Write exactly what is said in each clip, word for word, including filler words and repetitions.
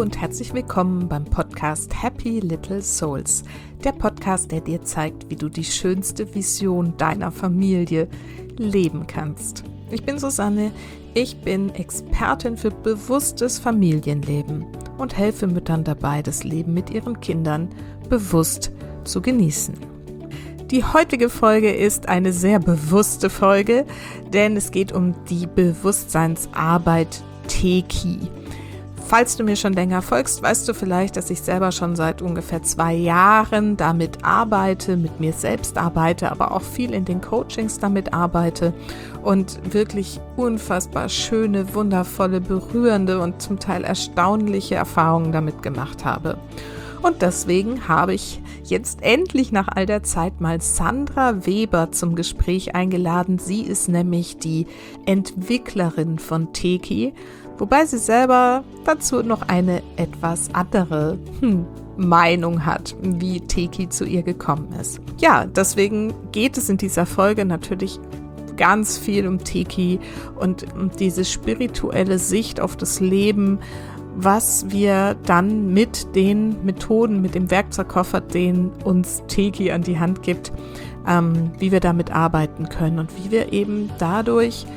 und herzlich willkommen beim Podcast Happy Little Souls. Der Podcast, der dir zeigt, wie du die schönste Vision deiner Familie leben kannst. Ich bin Susanne, ich bin Expertin für bewusstes Familienleben und helfe Müttern dabei, das Leben mit ihren Kindern bewusst zu genießen. Die heutige Folge ist eine sehr bewusste Folge, denn es geht um die Bewusstseinsarbeit Teki. Falls du mir schon länger folgst, weißt du vielleicht, dass ich selber schon seit ungefähr zwei Jahren damit arbeite, mit mir selbst arbeite, aber auch viel in den Coachings damit arbeite und wirklich unfassbar schöne, wundervolle, berührende und zum Teil erstaunliche Erfahrungen damit gemacht habe. Und deswegen habe ich jetzt endlich nach all der Zeit mal Sandra Weber zum Gespräch eingeladen. Sie ist nämlich die Entwicklerin von Teki, wobei sie selber dazu noch eine etwas andere hm, Meinung hat, wie Teki zu ihr gekommen ist. Ja, deswegen geht es in dieser Folge natürlich ganz viel um Teki und um diese spirituelle Sicht auf das Leben, was wir dann mit den Methoden, mit dem Werkzeugkoffer, den uns Teki an die Hand gibt, ähm, wie wir damit arbeiten können und wie wir eben dadurch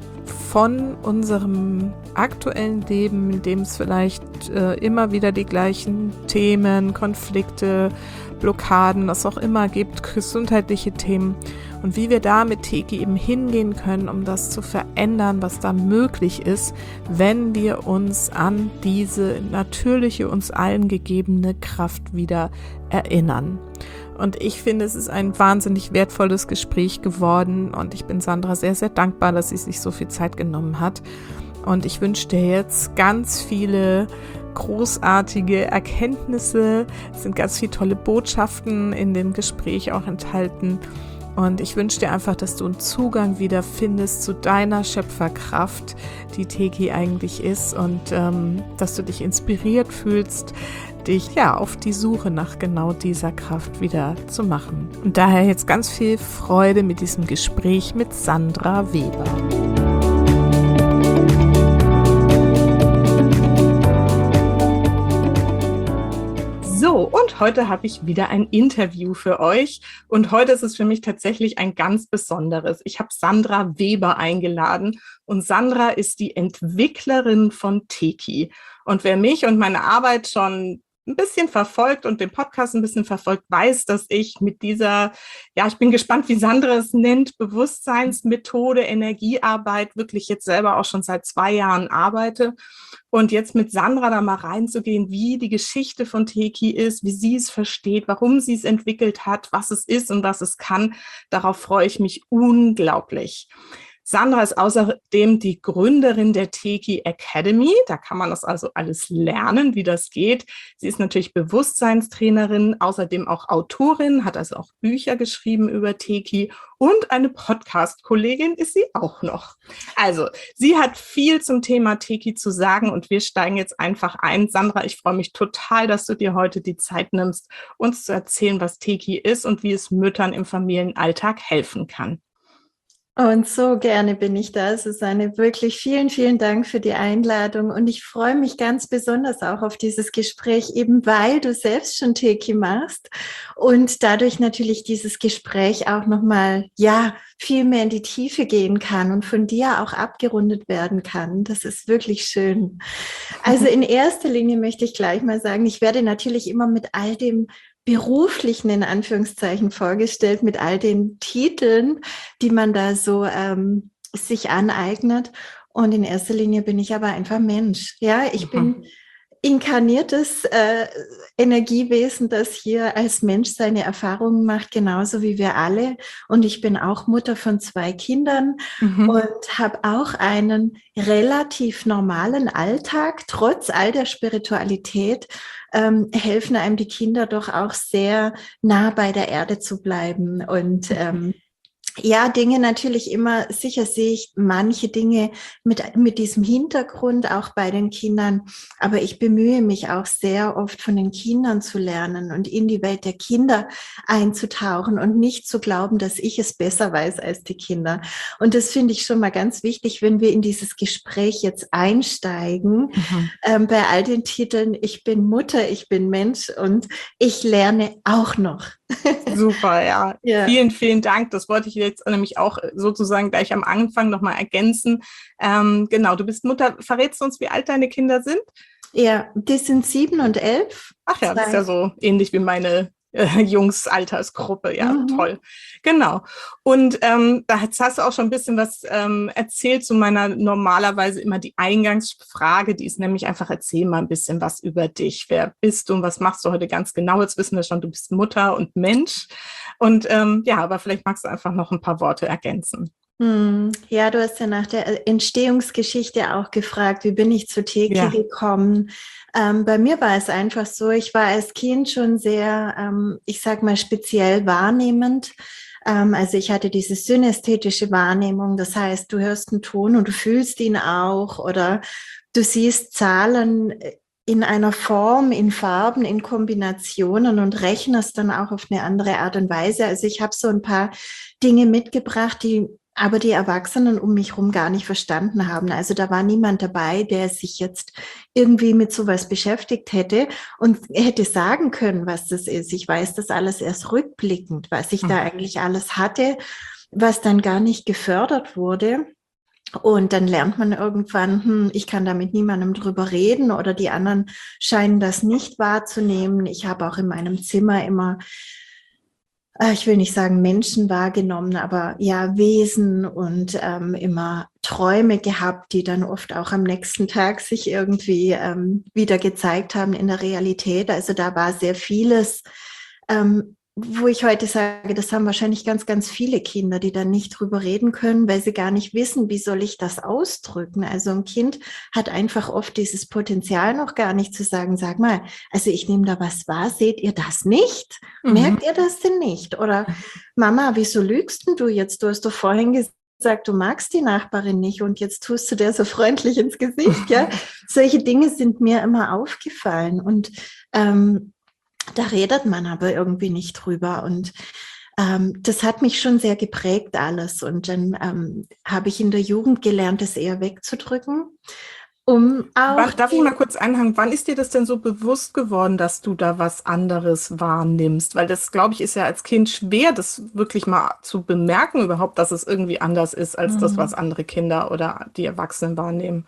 von unserem aktuellen Leben, in dem es vielleicht äh, immer wieder die gleichen Themen, Konflikte, Blockaden, was auch immer gibt, gesundheitliche Themen und wie wir da mit Teki eben hingehen können, um das zu verändern, was da möglich ist, wenn wir uns an diese natürliche, uns allen gegebene Kraft wieder erinnern. Und ich finde, es ist ein wahnsinnig wertvolles Gespräch geworden und ich bin Sandra sehr, sehr dankbar, dass sie sich so viel Zeit genommen hat. Und ich wünsche dir jetzt ganz viele großartige Erkenntnisse. Es sind ganz viele tolle Botschaften in dem Gespräch auch enthalten. Und ich wünsche dir einfach, dass du einen Zugang wieder findest zu deiner Schöpferkraft, die Teki eigentlich ist, und ähm, dass du dich inspiriert fühlst, dich ja auf die Suche nach genau dieser Kraft wieder zu machen. Und daher jetzt ganz viel Freude mit diesem Gespräch mit Sandra Weber. So, und heute habe ich wieder ein Interview für euch und heute ist es für mich tatsächlich ein ganz besonderes. Ich habe Sandra Weber eingeladen und Sandra ist die Entwicklerin von Teki. Und wer mich und meine Arbeit schon ein bisschen verfolgt und den Podcast ein bisschen verfolgt, weiß, dass ich mit dieser, ja, ich bin gespannt, wie Sandra es nennt, Bewusstseinsmethode, Energiearbeit, wirklich jetzt selber auch schon seit zwei Jahren arbeite. Und jetzt mit Sandra da mal reinzugehen, wie die Geschichte von Teki ist, wie sie es versteht, warum sie es entwickelt hat, was es ist und was es kann, darauf freue ich mich unglaublich. Sandra ist außerdem die Gründerin der Teki Academy. Da kann man das also alles lernen, wie das geht. Sie ist natürlich Bewusstseinstrainerin, außerdem auch Autorin, hat also auch Bücher geschrieben über Teki und eine Podcast-Kollegin ist sie auch noch. Also, sie hat viel zum Thema Teki zu sagen und wir steigen jetzt einfach ein. Sandra, ich freue mich total, dass du dir heute die Zeit nimmst, uns zu erzählen, was Teki ist und wie es Müttern im Familienalltag helfen kann. Und so gerne bin ich da, Susanne. Wirklich vielen, vielen Dank für die Einladung. Und ich freue mich ganz besonders auch auf dieses Gespräch, eben weil du selbst schon Teki machst und dadurch natürlich dieses Gespräch auch nochmal, ja, viel mehr in die Tiefe gehen kann und von dir auch abgerundet werden kann. Das ist wirklich schön. Also in erster Linie möchte ich gleich mal sagen, ich werde natürlich immer mit all dem beruflichen, in Anführungszeichen, vorgestellt, mit all den Titeln, die man da so ähm, sich aneignet. Und in erster Linie bin ich aber einfach Mensch. Ja, ich mhm. bin inkarniertes äh, Energiewesen, das hier als Mensch seine Erfahrungen macht, genauso wie wir alle. Und ich bin auch Mutter von zwei Kindern mhm. und habe auch einen relativ normalen Alltag, trotz all der Spiritualität. Ähm, helfen einem die Kinder doch auch sehr nah bei der Erde zu bleiben und ähm, Ja, Dinge natürlich immer, sicher sehe ich manche Dinge mit, mit diesem Hintergrund auch bei den Kindern, aber ich bemühe mich auch sehr oft von den Kindern zu lernen und in die Welt der Kinder einzutauchen und nicht zu glauben, dass ich es besser weiß als die Kinder. Und das finde ich schon mal ganz wichtig, wenn wir in dieses Gespräch jetzt einsteigen, mhm. ähm, bei all den Titeln, ich bin Mutter, ich bin Mensch und ich lerne auch noch. Super, ja. ja. Vielen, vielen Dank. Das wollte ich jetzt nämlich auch sozusagen gleich am Anfang nochmal ergänzen. Ähm, genau, du bist Mutter. Verrätst du uns, wie alt deine Kinder sind? Ja, die sind sieben und elf. Ach ja, Zwei. Das ist ja so ähnlich wie meine äh, Jungs-Altersgruppe. Ja, mhm. Toll. Genau. Und ähm, da jetzt hast du auch schon ein bisschen was ähm, erzählt zu meiner normalerweise immer die Eingangsfrage. Die ist nämlich einfach, erzähl mal ein bisschen was über dich. Wer bist du und was machst du heute ganz genau? Jetzt wissen wir schon, du bist Mutter und Mensch. Und ähm, ja, aber vielleicht magst du einfach noch ein paar Worte ergänzen. Ja, du hast ja nach der Entstehungsgeschichte auch gefragt, wie bin ich zu Teki ja. gekommen? Ähm, bei mir war es einfach so, ich war als Kind schon sehr, ähm, ich sag mal, speziell wahrnehmend. Ähm, also ich hatte diese synästhetische Wahrnehmung, das heißt, du hörst einen Ton und du fühlst ihn auch oder du siehst Zahlen in einer Form, in Farben, in Kombinationen und rechnest dann auch auf eine andere Art und Weise. Also ich habe so ein paar Dinge mitgebracht, die aber die Erwachsenen um mich herum gar nicht verstanden haben. Also da war niemand dabei, der sich jetzt irgendwie mit sowas beschäftigt hätte und hätte sagen können, was das ist. Ich weiß das alles erst rückblickend, was ich mhm. da eigentlich alles hatte, was dann gar nicht gefördert wurde. Und dann lernt man irgendwann, hm, ich kann da mit niemandem drüber reden oder die anderen scheinen das nicht wahrzunehmen. Ich habe auch in meinem Zimmer immer, ich will nicht sagen Menschen wahrgenommen, aber ja Wesen und ähm, immer Träume gehabt, die dann oft auch am nächsten Tag sich irgendwie ähm, wieder gezeigt haben in der Realität. Also da war sehr vieles, ähm, wo ich heute sage, das haben wahrscheinlich ganz, ganz viele Kinder, die dann nicht drüber reden können, weil sie gar nicht wissen, wie soll ich das ausdrücken. Also ein Kind hat einfach oft dieses Potenzial noch gar nicht zu sagen, sag mal, also ich nehme da was wahr, seht ihr das nicht? Mhm. Merkt ihr das denn nicht? Oder Mama, wieso lügst denn du jetzt? Du hast doch vorhin gesagt, sagt, du magst die Nachbarin nicht und jetzt tust du der so freundlich ins Gesicht, ja? Solche Dinge sind mir immer aufgefallen und ähm, da redet man aber irgendwie nicht drüber und ähm, das hat mich schon sehr geprägt alles und dann ähm, habe ich in der Jugend gelernt, das eher wegzudrücken. Um auch Darf ich mal kurz einhaken, wann ist dir das denn so bewusst geworden, dass du da was anderes wahrnimmst? Weil das, glaube ich, ist ja als Kind schwer, das wirklich mal zu bemerken überhaupt, dass es irgendwie anders ist, als mhm. das, was andere Kinder oder die Erwachsenen wahrnehmen.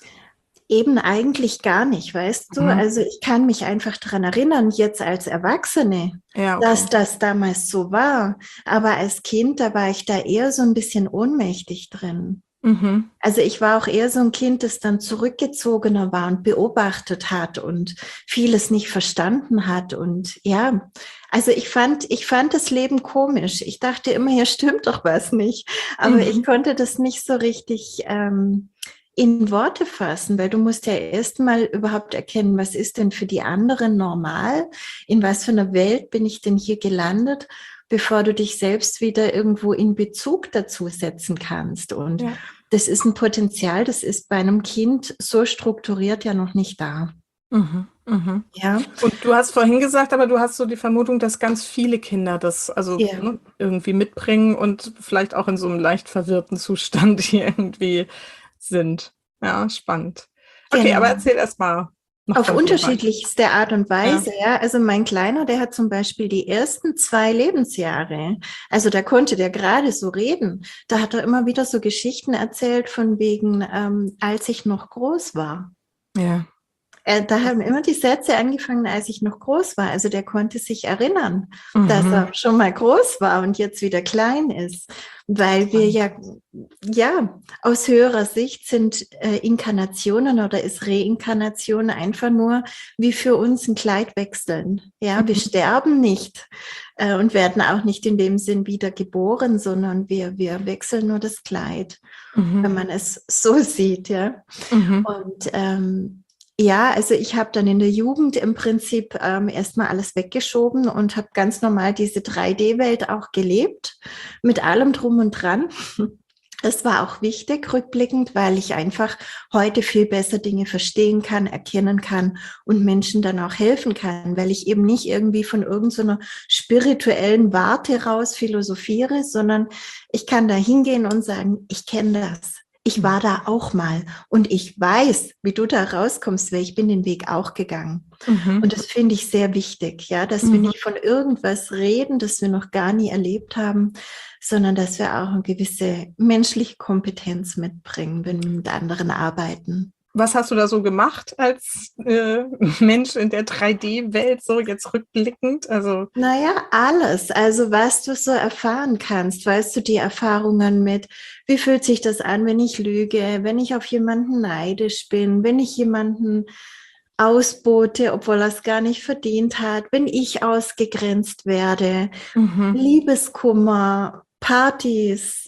Eben eigentlich gar nicht, weißt du? Mhm. Also ich kann mich einfach daran erinnern, jetzt als Erwachsene, ja, okay. dass das damals so war. Aber als Kind, da war ich da eher so ein bisschen ohnmächtig drin. Mhm. Also ich war auch eher so ein Kind, das dann zurückgezogener war und beobachtet hat und vieles nicht verstanden hat. Und ja, also ich fand, ich fand das Leben komisch. Ich dachte immer, hier stimmt doch was nicht. Aber mhm. ich konnte das nicht so richtig ähm, in Worte fassen, weil du musst ja erst mal überhaupt erkennen, was ist denn für die anderen normal? In was für einer Welt bin ich denn hier gelandet, bevor du dich selbst wieder irgendwo in Bezug dazu setzen kannst. Und ja. das ist ein Potenzial, das ist bei einem Kind so strukturiert ja noch nicht da. Mhm, mhm. Ja. Und du hast vorhin gesagt, aber du hast so die Vermutung, dass ganz viele Kinder das also ja. ne, irgendwie mitbringen und vielleicht auch in so einem leicht verwirrten Zustand hier irgendwie sind. Ja, spannend. Okay, genau. Aber erzähl erst mal. Auf unterschiedlichste Art und Weise, ja. ja. Also mein Kleiner, der hat zum Beispiel die ersten zwei Lebensjahre, also da konnte der gerade so reden. Da hat er immer wieder so Geschichten erzählt von wegen, ähm, als ich noch groß war. Ja. Äh, da haben immer die Sätze angefangen, als ich noch groß war. Also der konnte sich erinnern, mhm. dass er schon mal groß war und jetzt wieder klein ist. Weil wir ja, ja, aus höherer Sicht sind äh, Inkarnationen oder ist Reinkarnation einfach nur wie für uns ein Kleid wechseln. Ja, wir sterben nicht äh, und werden auch nicht in dem Sinn wieder geboren, sondern wir, wir wechseln nur das Kleid, mhm. wenn man es so sieht, ja. Mhm. Und ähm, Ja, also ich habe dann in der Jugend im Prinzip ähm, erstmal alles weggeschoben und habe ganz normal diese drei D-Welt auch gelebt, mit allem drum und dran. Das war auch wichtig, rückblickend, weil ich einfach heute viel besser Dinge verstehen kann, erkennen kann und Menschen dann auch helfen kann, weil ich eben nicht irgendwie von irgendeiner spirituellen Warte raus philosophiere, sondern ich kann da hingehen und sagen, ich kenne das. Ich war da auch mal und ich weiß, wie du da rauskommst, weil ich bin den Weg auch gegangen. Mhm. Und das finde ich sehr wichtig, ja, dass wir Mhm. nicht von irgendwas reden, das wir noch gar nie erlebt haben, sondern dass wir auch eine gewisse menschliche Kompetenz mitbringen, wenn wir mit anderen arbeiten. Was hast du da so gemacht als äh, Mensch in der drei D-Welt, so jetzt rückblickend? Also Naja, alles. Also was du so erfahren kannst, weißt du, die Erfahrungen mit, wie fühlt sich das an, wenn ich lüge, wenn ich auf jemanden neidisch bin, wenn ich jemanden ausbote, obwohl er es gar nicht verdient hat, wenn ich ausgegrenzt werde, mhm. Liebeskummer, Partys,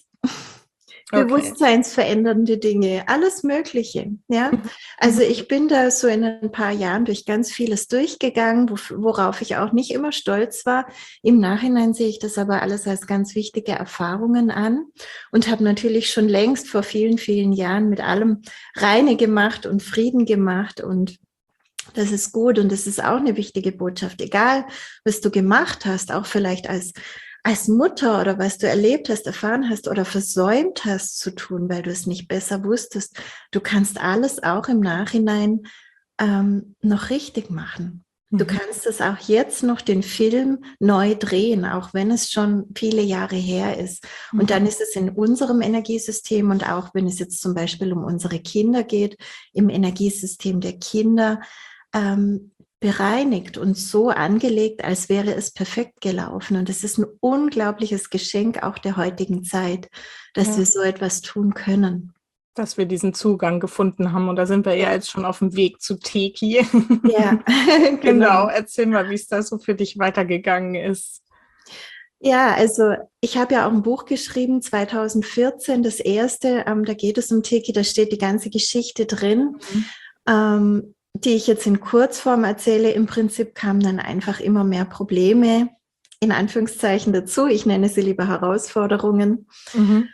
Okay. bewusstseinsverändernde Dinge, alles Mögliche. Ja, also ich bin da so in ein paar Jahren durch ganz vieles durchgegangen, worauf ich auch nicht immer stolz war. Im Nachhinein sehe ich das aber alles als ganz wichtige Erfahrungen an und habe natürlich schon längst vor vielen, vielen Jahren mit allem Reine gemacht und Frieden gemacht und das ist gut und das ist auch eine wichtige Botschaft. Egal, was du gemacht hast, auch vielleicht als, als Mutter oder was du erlebt hast, erfahren hast oder versäumt hast zu tun, weil du es nicht besser wusstest. Du kannst alles auch im Nachhinein ähm, noch richtig machen. Du Mhm. kannst es auch jetzt noch den Film neu drehen, auch wenn es schon viele Jahre her ist. Mhm. Und dann ist es in unserem Energiesystem und auch wenn es jetzt zum Beispiel um unsere Kinder geht, im Energiesystem der Kinder, ähm, bereinigt und so angelegt, als wäre es perfekt gelaufen. Und es ist ein unglaubliches Geschenk auch der heutigen Zeit, dass Ja. wir so etwas tun können. Dass wir diesen Zugang gefunden haben. Und da sind wir ja jetzt schon auf dem Weg zu Teki. Ja, Genau, genau. erzähl mal, wie es da so für dich weitergegangen ist. Ja, also ich habe ja auch ein Buch geschrieben, zweitausendvierzehn, das erste, ähm, da geht es um Teki, da steht die ganze Geschichte drin, Mhm. ähm, die ich jetzt in Kurzform erzähle. Im Prinzip kamen dann einfach immer mehr Probleme, in Anführungszeichen dazu. Ich nenne sie lieber Herausforderungen. Mhm.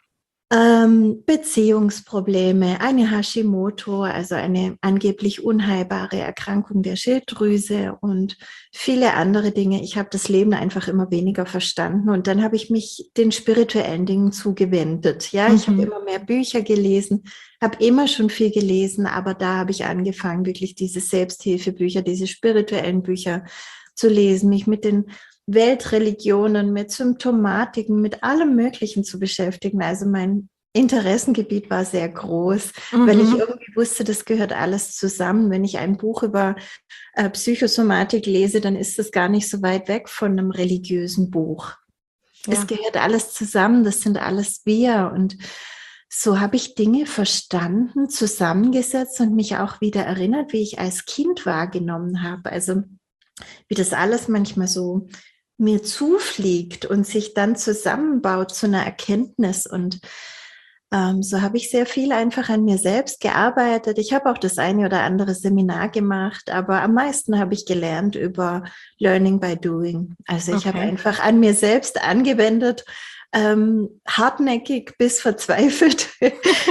Ähm, Beziehungsprobleme, eine Hashimoto, also eine angeblich unheilbare Erkrankung der Schilddrüse und viele andere Dinge. Ich habe das Leben einfach immer weniger verstanden und dann habe ich mich den spirituellen Dingen zugewendet. Ja, ich habe Mhm. immer mehr Bücher gelesen, habe immer schon viel gelesen, aber da habe ich angefangen, wirklich diese Selbsthilfebücher, diese spirituellen Bücher zu lesen, mich mit den Weltreligionen, mit Symptomatiken, mit allem Möglichen zu beschäftigen. Also mein Interessengebiet war sehr groß, weil ich Mhm. irgendwie wusste, das gehört alles zusammen. Wenn ich ein Buch über äh, Psychosomatik lese, dann ist das gar nicht so weit weg von einem religiösen Buch. Es Ja. gehört alles zusammen, das sind alles wir. Und so habe ich Dinge verstanden, zusammengesetzt und mich auch wieder erinnert, wie ich als Kind wahrgenommen habe. Also wie das alles manchmal so mir zufliegt und sich dann zusammenbaut zu einer Erkenntnis. Und ähm, so habe ich sehr viel einfach an mir selbst gearbeitet. Ich habe auch das eine oder andere Seminar gemacht, aber am meisten habe ich gelernt über Learning by Doing. Also ich habe Okay. einfach an mir selbst angewendet, ähm, hartnäckig bis verzweifelt, äh,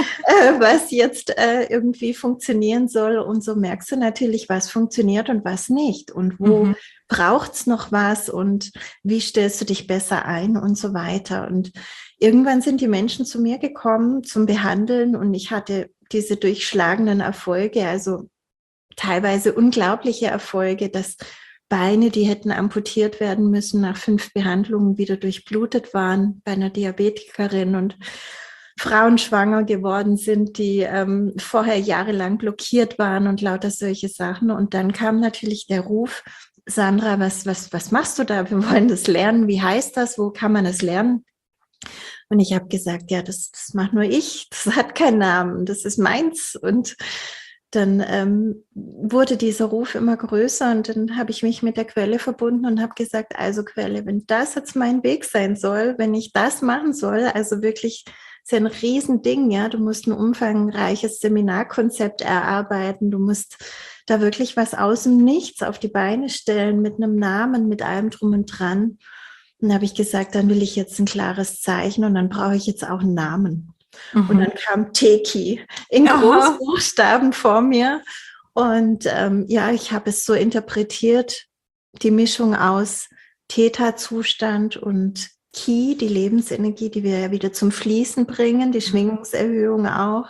was jetzt äh, irgendwie funktionieren soll. Und so merkst du natürlich, was funktioniert und was nicht. Und wo Mhm. braucht's noch was und wie stellst du dich besser ein und so weiter. Und irgendwann sind die Menschen zu mir gekommen zum Behandeln und ich hatte diese durchschlagenden Erfolge, also teilweise unglaubliche Erfolge, dass Beine, die hätten amputiert werden müssen, nach fünf Behandlungen wieder durchblutet waren bei einer Diabetikerin und Frauen schwanger geworden sind, die ähm, vorher jahrelang blockiert waren und lauter solche Sachen. Und dann kam natürlich der Ruf, Sandra, was, was, was machst du da? Wir wollen das lernen. Wie heißt das? Wo kann man das lernen? Und ich habe gesagt, ja, das, das mache nur ich. Das hat keinen Namen. Das ist meins. Und dann ähm, wurde dieser Ruf immer größer und dann habe ich mich mit der Quelle verbunden und habe gesagt, also Quelle, wenn das jetzt mein Weg sein soll, wenn ich das machen soll, also wirklich ist ja ein Riesending, ja. Du musst ein umfangreiches Seminarkonzept erarbeiten. Du musst da wirklich was aus dem Nichts auf die Beine stellen mit einem Namen, mit allem drum und dran. Und dann habe ich gesagt, dann will ich jetzt ein klares Zeichen und dann brauche ich jetzt auch einen Namen. Mhm. Und dann kam Teki in Großbuchstaben vor mir. Und ähm, ja, ich habe es so interpretiert, die Mischung aus Theta-Zustand und Ki, die Lebensenergie, die wir ja wieder zum Fließen bringen, die Schwingungserhöhung auch.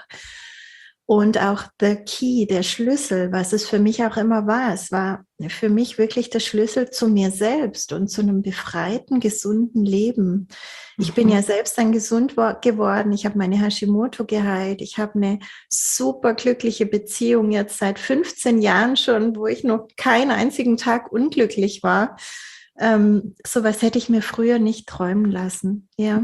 Und auch the Key, der Schlüssel, was es für mich auch immer war. Es war für mich wirklich der Schlüssel zu mir selbst und zu einem befreiten, gesunden Leben. Ich bin ja selbst dann gesund geworden. Ich habe meine Hashimoto geheilt. Ich habe eine super glückliche Beziehung jetzt seit fünfzehn Jahren schon, wo ich noch keinen einzigen Tag unglücklich war. Ähm, sowas hätte ich mir früher nicht träumen lassen. Ja.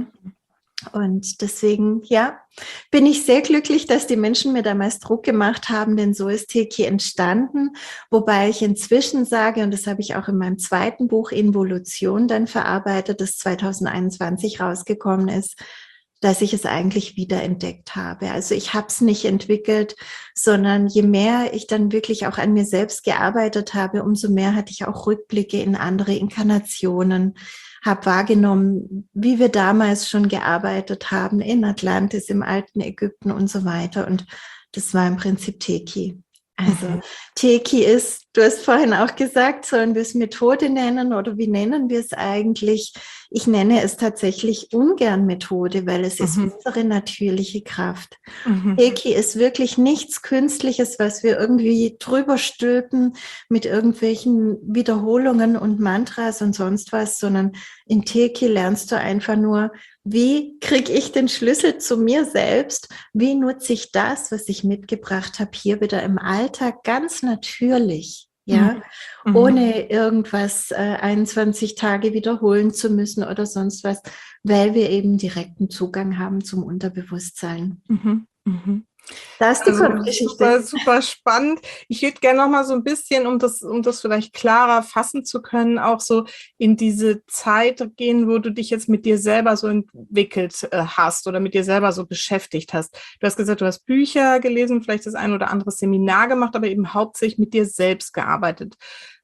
Und deswegen, ja, bin ich sehr glücklich, dass die Menschen mir damals Druck gemacht haben, denn so ist Teki entstanden. Wobei ich inzwischen sage, und das habe ich auch in meinem zweiten Buch Involution dann verarbeitet, das zwanzig einundzwanzig rausgekommen ist, dass ich es eigentlich wiederentdeckt habe. Also ich habe es nicht entwickelt, sondern je mehr ich dann wirklich auch an mir selbst gearbeitet habe, umso mehr hatte ich auch Rückblicke in andere Inkarnationen, habe wahrgenommen, wie wir damals schon gearbeitet haben, in Atlantis, im alten Ägypten und so weiter. Und das war im Prinzip Teki. Also mhm. Teki ist, du hast vorhin auch gesagt, sollen wir es Methode nennen oder wie nennen wir es eigentlich? Ich nenne es tatsächlich ungern Methode, weil es mhm. ist unsere natürliche Kraft. Mhm. Teki ist wirklich nichts Künstliches, was wir irgendwie drüber stülpen mit irgendwelchen Wiederholungen und Mantras und sonst was, sondern in Teki lernst du einfach nur, wie kriege ich den Schlüssel zu mir selbst? Wie nutze ich das, was ich mitgebracht habe, hier wieder im Alltag ganz natürlich, ja, mhm. ohne irgendwas äh, einundzwanzig Tage wiederholen zu müssen oder sonst was, weil wir eben direkten Zugang haben zum Unterbewusstsein. Mhm. Mhm. Das ist die also Kurzgeschichte. Super, super spannend. Ich würde gerne noch mal so ein bisschen, um das, um das vielleicht klarer fassen zu können, auch so in diese Zeit gehen, wo du dich jetzt mit dir selber so entwickelt äh, hast oder mit dir selber so beschäftigt hast. Du hast gesagt, du hast Bücher gelesen, vielleicht das ein oder andere Seminar gemacht, aber eben hauptsächlich mit dir selbst gearbeitet.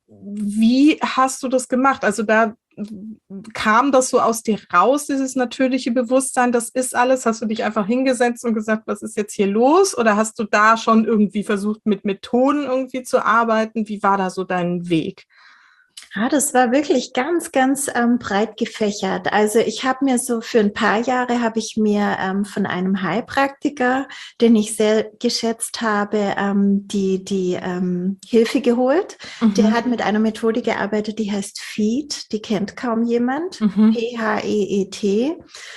Wie hast du das gemacht? Also da kam das so aus dir raus, dieses natürliche Bewusstsein, das ist alles? Hast du dich einfach hingesetzt und gesagt, was ist jetzt hier los? Oder hast du da schon irgendwie versucht, mit Methoden irgendwie zu arbeiten? Wie war da so dein Weg? Ja, das war wirklich ganz, ganz ähm, breit gefächert. Also ich habe mir so für ein paar Jahre habe ich mir ähm, von einem Heilpraktiker, den ich sehr geschätzt habe, ähm, die die ähm, Hilfe geholt. Mhm. Der hat mit einer Methode gearbeitet, die heißt Feet. Die kennt kaum jemand. Mhm. P H E E T.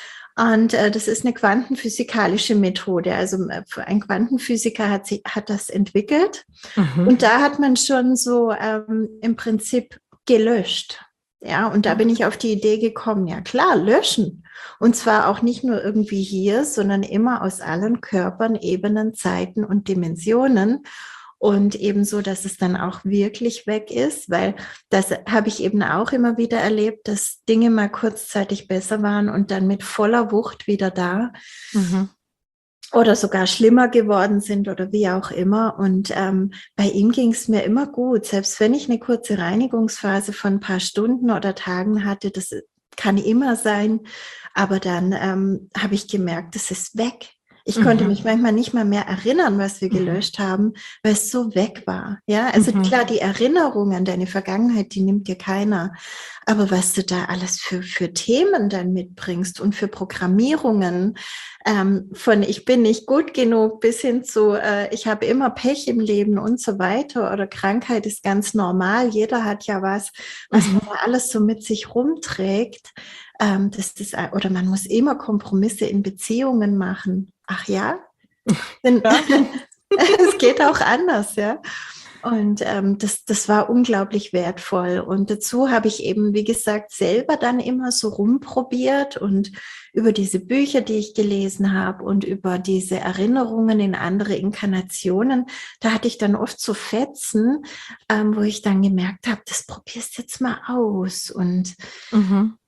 Und äh, das ist eine quantenphysikalische Methode. Also ein Quantenphysiker hat, sie, hat das entwickelt. Mhm. Und da hat man schon so ähm, im Prinzip gelöscht. Ja, und da bin ich auf die Idee gekommen, ja klar, löschen. Und zwar auch nicht nur irgendwie hier, sondern immer aus allen Körpern, Ebenen, Zeiten und Dimensionen. Und ebenso, dass es dann auch wirklich weg ist, weil das habe ich eben auch immer wieder erlebt, dass Dinge mal kurzzeitig besser waren und dann mit voller Wucht wieder da. Mhm. Oder sogar schlimmer geworden sind oder wie auch immer. Und ähm, bei ihm ging es mir immer gut. Selbst wenn ich eine kurze Reinigungsphase von ein paar Stunden oder Tagen hatte, das kann immer sein. Aber dann ähm, habe ich gemerkt, das ist weg. Ich mhm. konnte mich manchmal nicht mal mehr erinnern, was wir gelöscht mhm. haben, weil es so weg war. Ja, also mhm. klar, die Erinnerung an deine Vergangenheit, die nimmt dir keiner. Aber was du da alles für, für Themen dann mitbringst und für Programmierungen, ähm, von ich bin nicht gut genug bis hin zu äh, ich habe immer Pech im Leben und so weiter oder Krankheit ist ganz normal. Jeder hat ja was, was mhm. man da alles so mit sich rumträgt. Ähm, das ist, oder man muss immer Kompromisse in Beziehungen machen. Ach ja? Denn, ja. Es geht auch anders, ja. Und ähm, das, das war unglaublich wertvoll. Und dazu habe ich eben, wie gesagt, selber dann immer so rumprobiert und über diese Bücher, die ich gelesen habe und über diese Erinnerungen in andere Inkarnationen, da hatte ich dann oft so Fetzen, ähm, wo ich dann gemerkt habe, das probierst jetzt mal aus. Und mhm.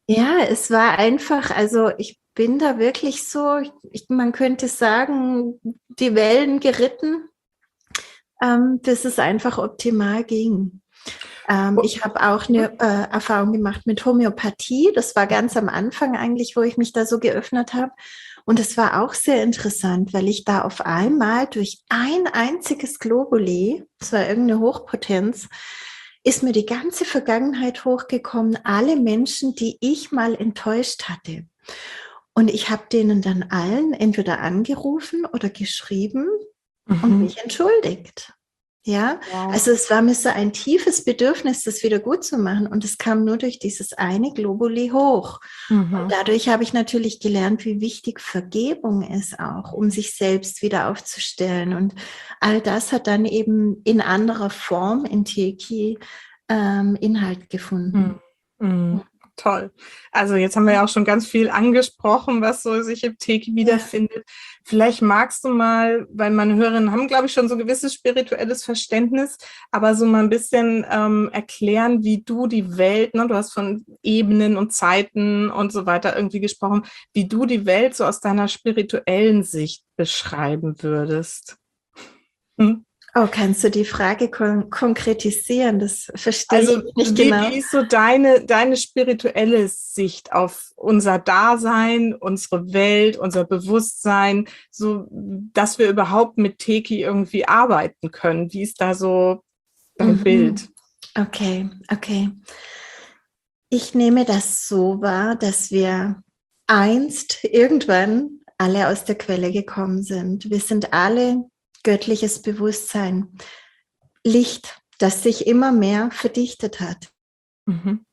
Ja, es war einfach, also ich bin da wirklich so, ich, man könnte sagen, die Wellen geritten, ähm, bis es einfach optimal ging. Ähm, ich habe auch eine äh, Erfahrung gemacht mit Homöopathie. Das war ganz am Anfang eigentlich, wo ich mich da so geöffnet habe. Und es war auch sehr interessant, weil ich da auf einmal durch ein einziges Globuli, das war irgendeine Hochpotenz, ist mir die ganze Vergangenheit hochgekommen, alle Menschen, die ich mal enttäuscht hatte. Und ich habe denen dann allen entweder angerufen oder geschrieben und Mhm. mich entschuldigt. Ja, Wow. also es war mir so ein tiefes Bedürfnis, das wieder gut zu machen. Und es kam nur durch dieses eine Globuli hoch. Und Mhm. dadurch habe ich natürlich gelernt, wie wichtig Vergebung ist auch, um sich selbst wieder aufzustellen. Und all das hat dann eben in anderer Form in Teki ähm, Inhalt Mhm. gefunden. Mhm. Toll. Also jetzt haben wir ja auch schon ganz viel angesprochen, was so sich im Teki Ja. wiederfindet. Vielleicht magst du mal, weil meine Hörerinnen haben, glaube ich, schon so ein gewisses spirituelles Verständnis, aber so mal ein bisschen ähm, erklären, wie du die Welt, ne, du hast von Ebenen und Zeiten und so weiter irgendwie gesprochen, wie du die Welt so aus deiner spirituellen Sicht beschreiben würdest. Hm? Oh, kannst du die Frage kon konkretisieren? Das verstehe ich Also nicht wie, genau. wie ist so deine, deine spirituelle Sicht auf unser Dasein, unsere Welt, unser Bewusstsein, so dass wir überhaupt mit Teki irgendwie arbeiten können? Wie ist da so dein Mhm. Bild? Okay, okay. Ich nehme das so wahr, dass wir einst irgendwann alle aus der Quelle gekommen sind. Wir sind alle göttliches Bewusstsein, Licht, das sich immer mehr verdichtet hat. Mhm.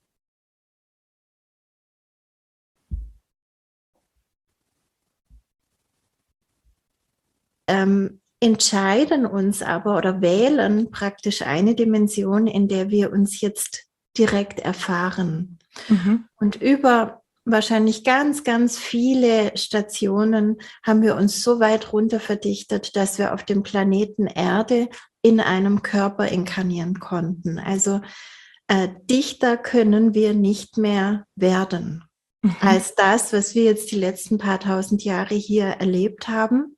Ähm, entscheiden uns aber oder wählen praktisch eine Dimension, in der wir uns jetzt direkt erfahren. Mhm. Und über wahrscheinlich ganz, ganz viele Stationen haben wir uns so weit runter verdichtet, dass wir auf dem Planeten Erde in einem Körper inkarnieren konnten. Also äh, dichter können wir nicht mehr werden Mhm. als das, was wir jetzt die letzten paar tausend Jahre hier erlebt haben.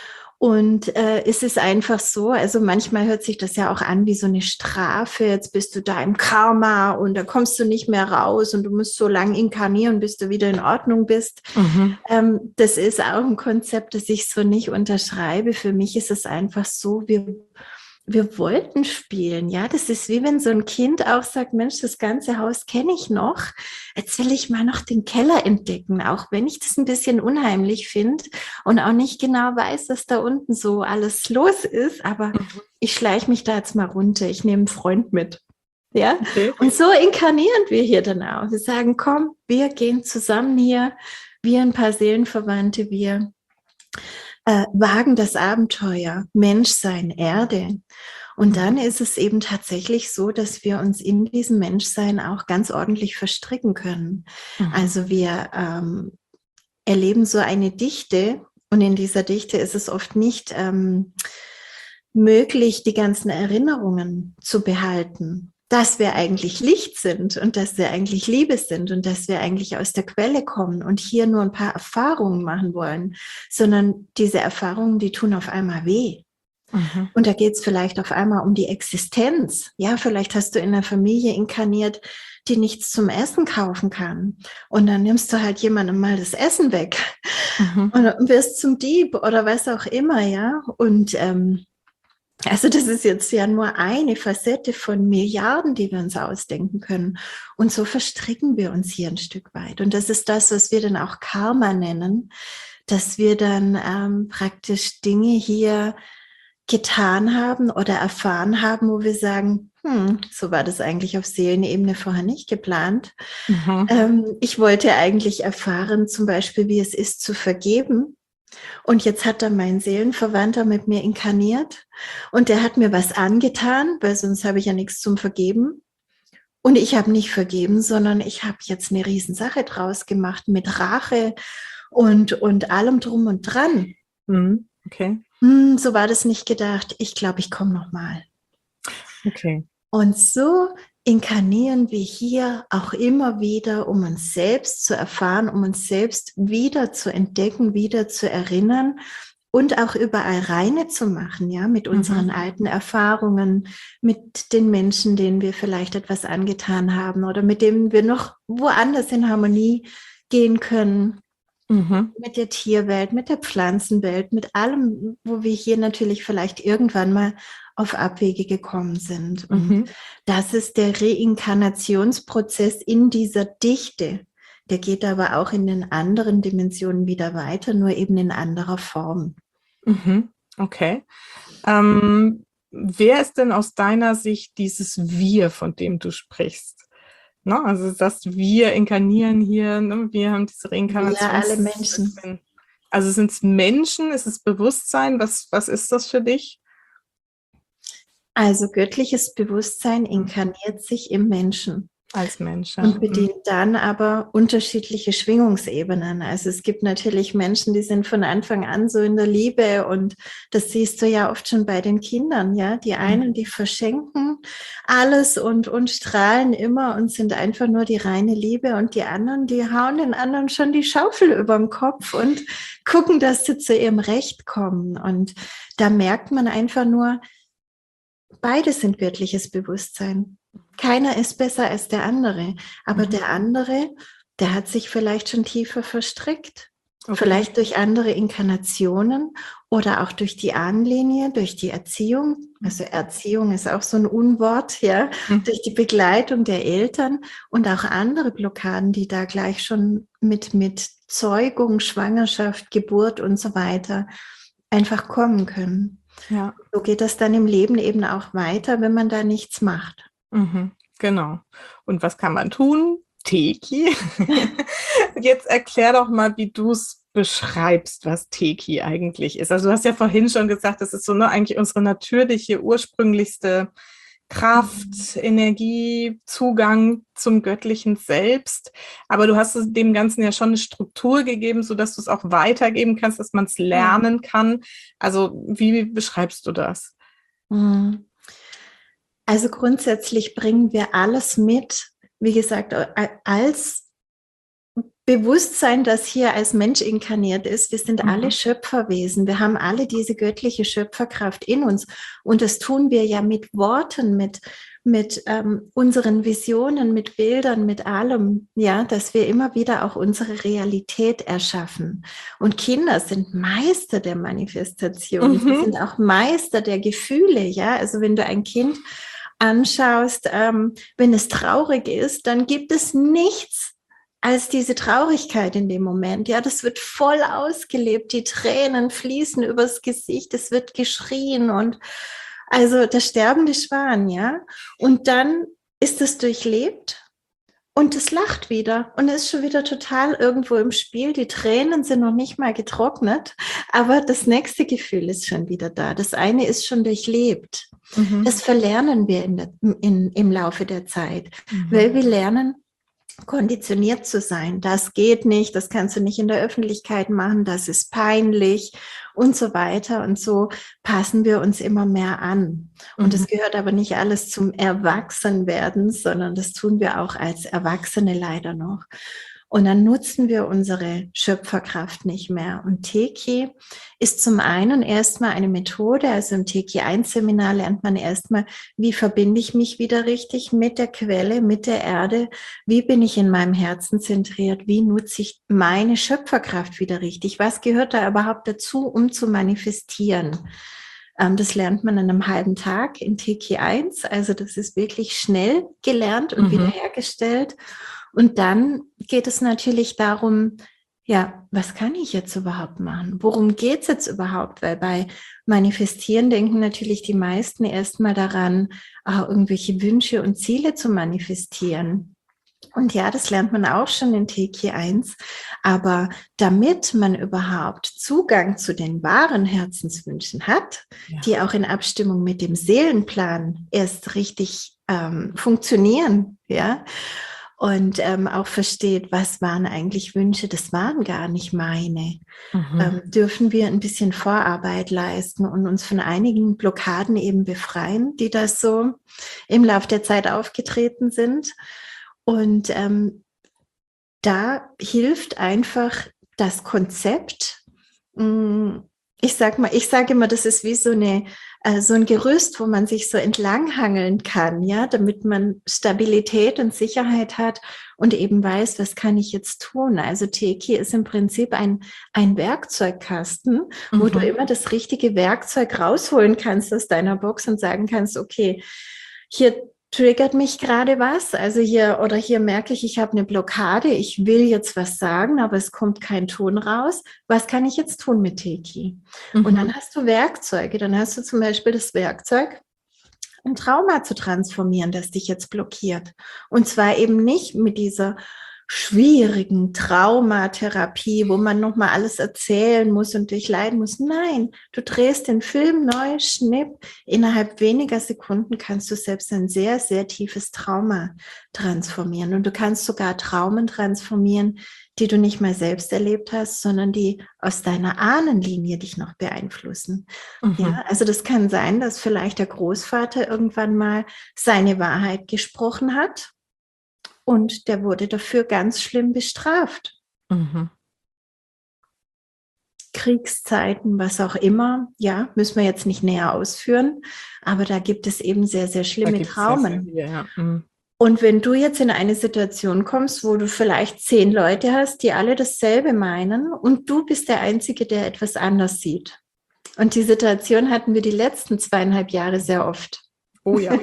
Und äh, es ist einfach so, also manchmal hört sich das ja auch an wie so eine Strafe, jetzt bist du da im Karma und da kommst du nicht mehr raus und du musst so lange inkarnieren, bis du wieder in Ordnung bist. Mhm. Ähm, das ist auch ein Konzept, das ich so nicht unterschreibe. Für mich ist es einfach so, wir wir wollten spielen, ja. Das ist wie wenn so ein Kind auch sagt, Mensch, das ganze Haus kenne ich noch. Jetzt will ich mal noch den Keller entdecken, auch wenn ich das ein bisschen unheimlich finde und auch nicht genau weiß, was da unten so alles los ist. Aber Mhm. ich schleiche mich da jetzt mal runter. Ich nehme einen Freund mit. Ja, Okay. und so inkarnieren wir hier dann auch. Wir sagen, komm, wir gehen zusammen hier, wir ein paar Seelenverwandte, wir äh, wagen das Abenteuer, Menschsein, Erde. Und Mhm. dann ist es eben tatsächlich so, dass wir uns in diesem Menschsein auch ganz ordentlich verstricken können. Mhm. Also wir ähm, erleben so eine Dichte und in dieser Dichte ist es oft nicht ähm, möglich, die ganzen Erinnerungen zu behalten, dass wir eigentlich Licht sind und dass wir eigentlich Liebe sind und dass wir eigentlich aus der Quelle kommen und hier nur ein paar Erfahrungen machen wollen, sondern diese Erfahrungen, die tun auf einmal weh. Mhm. Und da geht es vielleicht auf einmal um die Existenz. Ja, vielleicht hast du in einer Familie inkarniert, die nichts zum Essen kaufen kann. Und dann nimmst du halt jemandem mal das Essen weg Mhm. und wirst zum Dieb oder was auch immer, ja. Und ähm, also das ist jetzt ja nur eine Facette von Milliarden, die wir uns ausdenken können. Und so verstricken wir uns hier ein Stück weit. Und das ist das, was wir dann auch Karma nennen, dass wir dann ähm, praktisch Dinge hier getan haben oder erfahren haben, wo wir sagen, hm, so war das eigentlich auf Seelenebene vorher nicht geplant. Mhm. Ähm, ich wollte eigentlich erfahren, zum Beispiel, wie es ist zu vergeben. Und jetzt hat da mein Seelenverwandter mit mir inkarniert und der hat mir was angetan, weil sonst habe ich ja nichts zum Vergeben. Und ich habe nicht vergeben, sondern ich habe jetzt eine Riesensache draus gemacht mit Rache und, und allem drum und dran. Mhm. Okay. Hm, so war das nicht gedacht. Ich glaube, ich komme noch mal. Okay. Und so inkarnieren wir hier auch immer wieder, um uns selbst zu erfahren, um uns selbst wieder zu entdecken, wieder zu erinnern und auch überall reine zu machen, ja, mit unseren mhm. alten Erfahrungen, mit den Menschen, denen wir vielleicht etwas angetan haben oder mit denen wir noch woanders in Harmonie gehen können. Mhm. Mit der Tierwelt, mit der Pflanzenwelt, mit allem, wo wir hier natürlich vielleicht irgendwann mal auf Abwege gekommen sind. Und mhm. das ist der Reinkarnationsprozess in dieser Dichte. Der geht aber auch in den anderen Dimensionen wieder weiter, nur eben in anderer Form. Mhm. Okay. Ähm, wer ist denn aus deiner Sicht dieses Wir, von dem du sprichst? Ne? Also das wir inkarnieren hier, ne? Wir haben diese Reinkarnation. Ja, alle Menschen. Also sind es Menschen, ist es Bewusstsein? Was, was ist das für dich? Also göttliches Bewusstsein inkarniert sich im Menschen. Als Mensch. Ja. Und bedient dann aber unterschiedliche Schwingungsebenen. Also es gibt natürlich Menschen, die sind von Anfang an so in der Liebe und das siehst du ja oft schon bei den Kindern, ja. Die einen, die verschenken alles und, und strahlen immer und sind einfach nur die reine Liebe und die anderen, die hauen den anderen schon die Schaufel überm Kopf und gucken, dass sie zu ihrem Recht kommen. Und da merkt man einfach nur, beide sind göttliches Bewusstsein. Keiner ist besser als der andere, aber mhm. der andere, der hat sich vielleicht schon tiefer verstrickt. Okay. Vielleicht durch andere Inkarnationen oder auch durch die Ahnenlinie, durch die Erziehung. Also Erziehung ist auch so ein Unwort, ja, mhm. durch die Begleitung der Eltern und auch andere Blockaden, die da gleich schon mit, mit Zeugung, Schwangerschaft, Geburt und so weiter einfach kommen können. Ja. So geht das dann im Leben eben auch weiter, wenn man da nichts macht. Mhm, genau. Und was kann man tun? Teki. Jetzt erklär doch mal, wie du es beschreibst, was Teki eigentlich ist. Also du hast ja vorhin schon gesagt, das ist so ne, eigentlich unsere natürliche, ursprünglichste Kraft, mhm. Energie, Zugang zum göttlichen Selbst. Aber du hast dem Ganzen ja schon eine Struktur gegeben, sodass du es auch weitergeben kannst, dass man es lernen kann. Also wie beschreibst du das? Mhm. Also grundsätzlich bringen wir alles mit, wie gesagt, als Bewusstsein, das hier als Mensch inkarniert ist. Wir sind mhm. alle Schöpferwesen. Wir haben alle diese göttliche Schöpferkraft in uns. Und das tun wir ja mit Worten, mit, mit ähm, unseren Visionen, mit Bildern, mit allem, ja, dass wir immer wieder auch unsere Realität erschaffen. Und Kinder sind Meister der Manifestation. Mhm. Sie sind auch Meister der Gefühle, ja. Also wenn du ein Kind anschaust, ähm, wenn es traurig ist, dann gibt es nichts als diese Traurigkeit in dem Moment. Ja, das wird voll ausgelebt. Die Tränen fließen übers Gesicht. Es wird geschrien und also der sterbende Schwan, ja. Und dann ist es durchlebt und es lacht wieder und ist schon wieder total irgendwo im Spiel. Die Tränen sind noch nicht mal getrocknet, aber das nächste Gefühl ist schon wieder da. Das eine ist schon durchlebt. Mhm. Das verlernen wir in der, in, im Laufe der Zeit, mhm. weil wir lernen, konditioniert zu sein. Das geht nicht, das kannst du nicht in der Öffentlichkeit machen, das ist peinlich und so weiter. Und so passen wir uns immer mehr an. Und es mhm. gehört aber nicht alles zum Erwachsenwerden, sondern das tun wir auch als Erwachsene leider noch. Und dann nutzen wir unsere Schöpferkraft nicht mehr. Und Teki ist zum einen erstmal eine Methode, also im Teki eins Seminar lernt man erstmal, wie verbinde ich mich wieder richtig mit der Quelle, mit der Erde, wie bin ich in meinem Herzen zentriert, wie nutze ich meine Schöpferkraft wieder richtig, was gehört da überhaupt dazu, um zu manifestieren. Das lernt man an einem halben Tag in Teki eins, also das ist wirklich schnell gelernt und mhm. wiederhergestellt. Und dann geht es natürlich darum, ja, was kann ich jetzt überhaupt machen? Worum geht es jetzt überhaupt? Weil bei Manifestieren denken natürlich die meisten erstmal daran, auch irgendwelche Wünsche und Ziele zu manifestieren. Und ja, das lernt man auch schon in Teki eins. Aber damit man überhaupt Zugang zu den wahren Herzenswünschen hat, ja. die auch in Abstimmung mit dem Seelenplan erst richtig ähm, funktionieren, ja, und ähm, auch versteht, was waren eigentlich Wünsche, das waren gar nicht meine, Mhm. ähm, dürfen wir ein bisschen Vorarbeit leisten und uns von einigen Blockaden eben befreien, die da so im Laufe der Zeit aufgetreten sind. Und ähm, da hilft einfach das Konzept. Ich sag mal, ich sage immer, das ist wie so eine äh, so ein Gerüst, wo man sich so entlanghangeln kann, ja, damit man Stabilität und Sicherheit hat und eben weiß, was kann ich jetzt tun. Also Teki ist im Prinzip ein ein Werkzeugkasten, wo Mhm. du immer das richtige Werkzeug rausholen kannst aus deiner Box und sagen kannst, okay, hier triggert mich gerade was, also hier oder hier merke ich, ich habe eine Blockade, ich will jetzt was sagen, aber es kommt kein Ton raus. Was kann ich jetzt tun mit Teki? Mhm. Und dann hast du Werkzeuge, dann hast du zum Beispiel das Werkzeug, ein Trauma zu transformieren, das dich jetzt blockiert. Und zwar eben nicht mit dieser schwierigen Traumatherapie, wo man nochmal alles erzählen muss und durchleiden muss. Nein, du drehst den Film neu, schnipp. Innerhalb weniger Sekunden kannst du selbst ein sehr, sehr tiefes Trauma transformieren. Und du kannst sogar Traumen transformieren, die du nicht mal selbst erlebt hast, sondern die aus deiner Ahnenlinie dich noch beeinflussen. Mhm. Ja, also das kann sein, dass vielleicht der Großvater irgendwann mal seine Wahrheit gesprochen hat und der wurde dafür ganz schlimm bestraft. Mhm. Kriegszeiten, was auch immer, ja, müssen wir jetzt nicht näher ausführen, aber da gibt es eben sehr, sehr Da schlimme gibt's sehr, sehr Traumen. viele, ja. Mhm. Und wenn du jetzt in eine Situation kommst, wo du vielleicht zehn Leute hast, die alle dasselbe meinen und du bist der Einzige, der etwas anders sieht. Und die Situation hatten wir die letzten zweieinhalb Jahre sehr oft. Oh ja.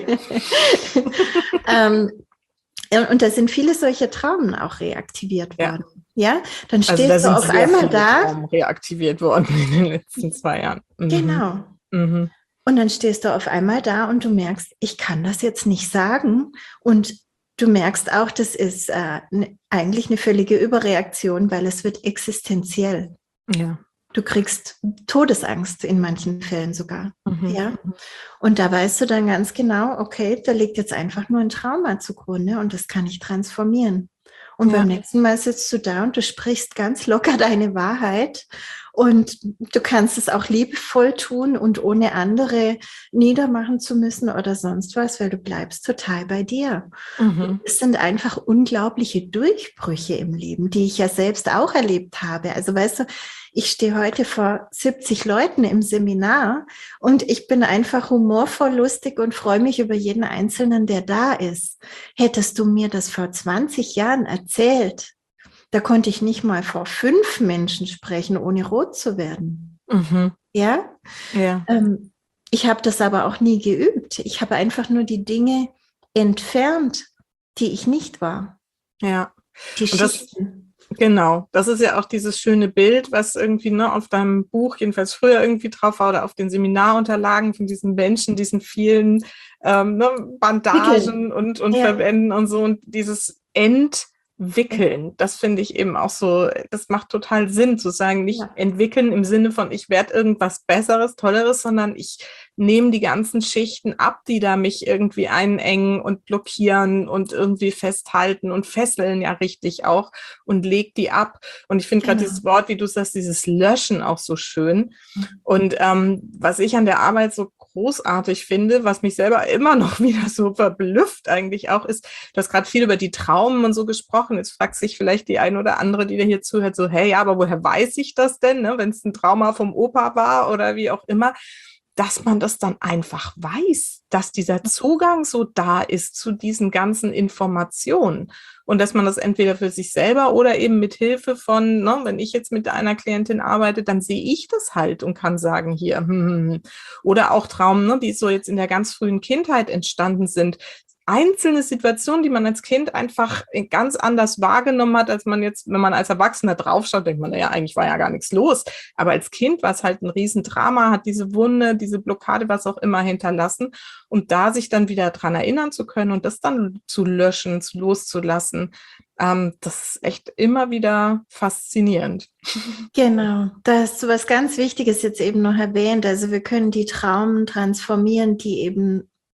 ähm, und da sind viele solche Traumen auch reaktiviert Ja. worden. Ja, dann Also stehst da du sind auf sehr einmal viele da. Traumen reaktiviert worden in den letzten zwei Jahren. Mhm. Genau. Mhm. Und dann stehst du auf einmal da und du merkst, ich kann das jetzt nicht sagen. Und du merkst auch, das ist äh, ne, eigentlich eine völlige Überreaktion, weil es wird existenziell. Ja. Du kriegst Todesangst in manchen Fällen sogar. Mhm. Ja. Und da weißt du dann ganz genau, okay, da liegt jetzt einfach nur ein Trauma zugrunde und das kann ich transformieren. Und Ja. beim nächsten Mal sitzt du da und du sprichst ganz locker deine Wahrheit und du kannst es auch liebevoll tun und ohne andere niedermachen zu müssen oder sonst was, weil du bleibst total bei dir. Mhm. Es sind einfach unglaubliche Durchbrüche im Leben, die ich ja selbst auch erlebt habe. Also weißt du, ich stehe heute vor siebzig Leuten im Seminar und ich bin einfach humorvoll, lustig und freue mich über jeden Einzelnen, der da ist. Hättest du mir das vor zwanzig Jahren erzählt, da konnte ich nicht mal vor fünf Menschen sprechen, ohne rot zu werden. Mhm. Ja? Ja. Ähm, ich habe das aber auch nie geübt. Ich habe einfach nur die Dinge entfernt, die ich nicht war. Ja. Die Und das, Schichten. genau, das ist ja auch dieses schöne Bild, was irgendwie ne, auf deinem Buch, jedenfalls früher irgendwie drauf war, oder auf den Seminarunterlagen von diesen Menschen, diesen vielen ähm, ne, Bandagen und, und Ja. Verbänden und so und dieses Entwickeln, das finde ich eben auch so, das macht total Sinn zu sagen, nicht Ja. entwickeln im Sinne von, ich werde irgendwas Besseres, Tolleres, sondern ich nehme die ganzen Schichten ab, die da mich irgendwie einengen und blockieren und irgendwie festhalten und fesseln ja richtig auch und leg die ab. Und ich finde gerade Genau. dieses Wort, wie du sagst, dieses Löschen auch so schön. Und ähm, was ich an der Arbeit so großartig finde, was mich selber immer noch wieder so verblüfft eigentlich auch, ist, du hast gerade viel über die Traumen und so gesprochen. Jetzt fragt sich vielleicht die eine oder andere, die dir hier zuhört, so, hey, ja, aber woher weiß ich das denn, ne? Wenn es ein Trauma vom Opa war oder wie auch immer, dass man das dann einfach weiß, dass dieser Zugang so da ist zu diesen ganzen Informationen und dass man das entweder für sich selber oder eben mit Hilfe von, ne, wenn ich jetzt mit einer Klientin arbeite, dann sehe ich das halt und kann sagen, hier, hm, hm, hm. Oder auch Traumen, ne, die so jetzt in der ganz frühen Kindheit entstanden sind. Einzelne Situationen, die man als Kind einfach ganz anders wahrgenommen hat, als man jetzt, wenn man als Erwachsener draufschaut, denkt man, naja, eigentlich war ja gar nichts los. Aber als Kind war es halt ein Riesendrama, hat diese Wunde, diese Blockade, was auch immer hinterlassen. Und da sich dann wieder dran erinnern zu können und das dann zu löschen, zu loszulassen, ähm, das ist echt immer wieder faszinierend. Genau, da hast du was ganz Wichtiges jetzt eben noch erwähnt. Also wir können die Traumen transformieren, die eben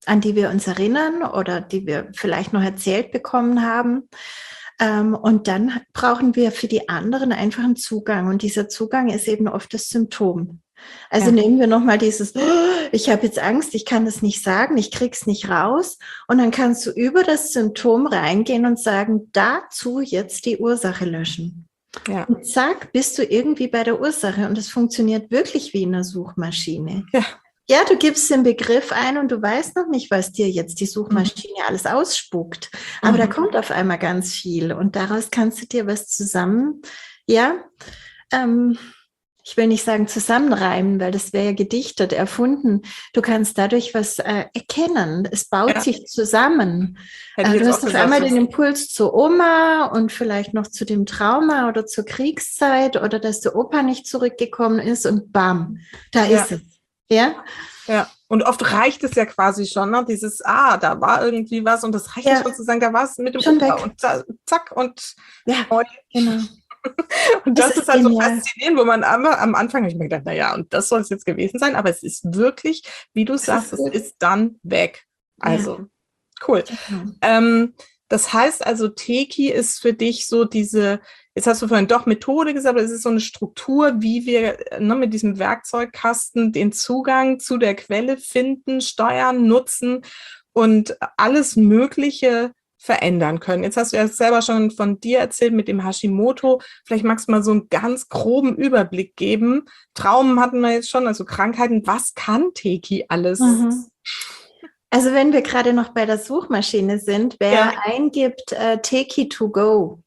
an die wir uns erinnern oder die wir vielleicht noch erzählt bekommen haben. Ähm, und dann brauchen wir für die anderen einfach einen Zugang. Und dieser Zugang ist eben oft das Symptom. Also ja. Nehmen wir nochmal dieses, oh, ich habe jetzt Angst, ich kann das nicht sagen, ich krieg's nicht raus. Und dann kannst du über das Symptom reingehen und sagen, dazu jetzt die Ursache löschen. Ja. Und zack, bist du irgendwie bei der Ursache. Und das funktioniert wirklich wie in einer Suchmaschine. Ja. Ja, du gibst den Begriff ein und du weißt noch nicht, was dir jetzt die Suchmaschine mhm. alles ausspuckt. Aber mhm. da kommt auf einmal ganz viel und daraus kannst du dir was zusammen, ja, ähm, ich will nicht sagen zusammenreimen, weil das wäre ja gedichtet, erfunden. Du kannst dadurch was äh, erkennen. Es baut ja. sich zusammen. Äh, du hast auf einmal den Impuls zur Oma und vielleicht noch zu dem Trauma oder zur Kriegszeit oder dass der Opa nicht zurückgekommen ist und bam, da ja. ist es. Ja? Ja, und oft reicht es ja quasi schon, ne? Dieses, ah, da war irgendwie was und das reicht ja schon zu sagen, da war es mit dem schon Opa weg. Und zack und ja, genau. Und das, das ist, ist halt genial. So faszinierend, wo man am, am Anfang habe ich mir gedacht, naja, und das soll es jetzt gewesen sein, aber es ist wirklich, wie du sagst, es ist dann weg. Also, ja. cool. Mhm. Ähm, das heißt also, Teki ist für dich so diese, jetzt hast du vorhin doch Methode gesagt, aber es ist so eine Struktur, wie wir ne, mit diesem Werkzeugkasten den Zugang zu der Quelle finden, steuern, nutzen und alles Mögliche verändern können. Jetzt hast du ja selber schon von dir erzählt mit dem Hashimoto. Vielleicht magst du mal so einen ganz groben Überblick geben. Traumen hatten wir jetzt schon, also Krankheiten. Was kann Teki alles? Mhm. Also wenn wir gerade noch bei der Suchmaschine sind, wer ja. eingibt äh, Teki to go,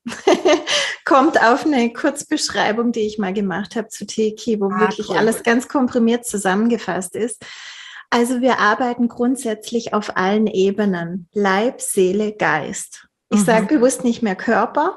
kommt auf eine Kurzbeschreibung, die ich mal gemacht habe zu Teki, wo ah, wirklich cool. alles ganz komprimiert zusammengefasst ist. Also wir arbeiten grundsätzlich auf allen Ebenen, Leib, Seele, Geist. Ich mhm. sage bewusst nicht mehr Körper.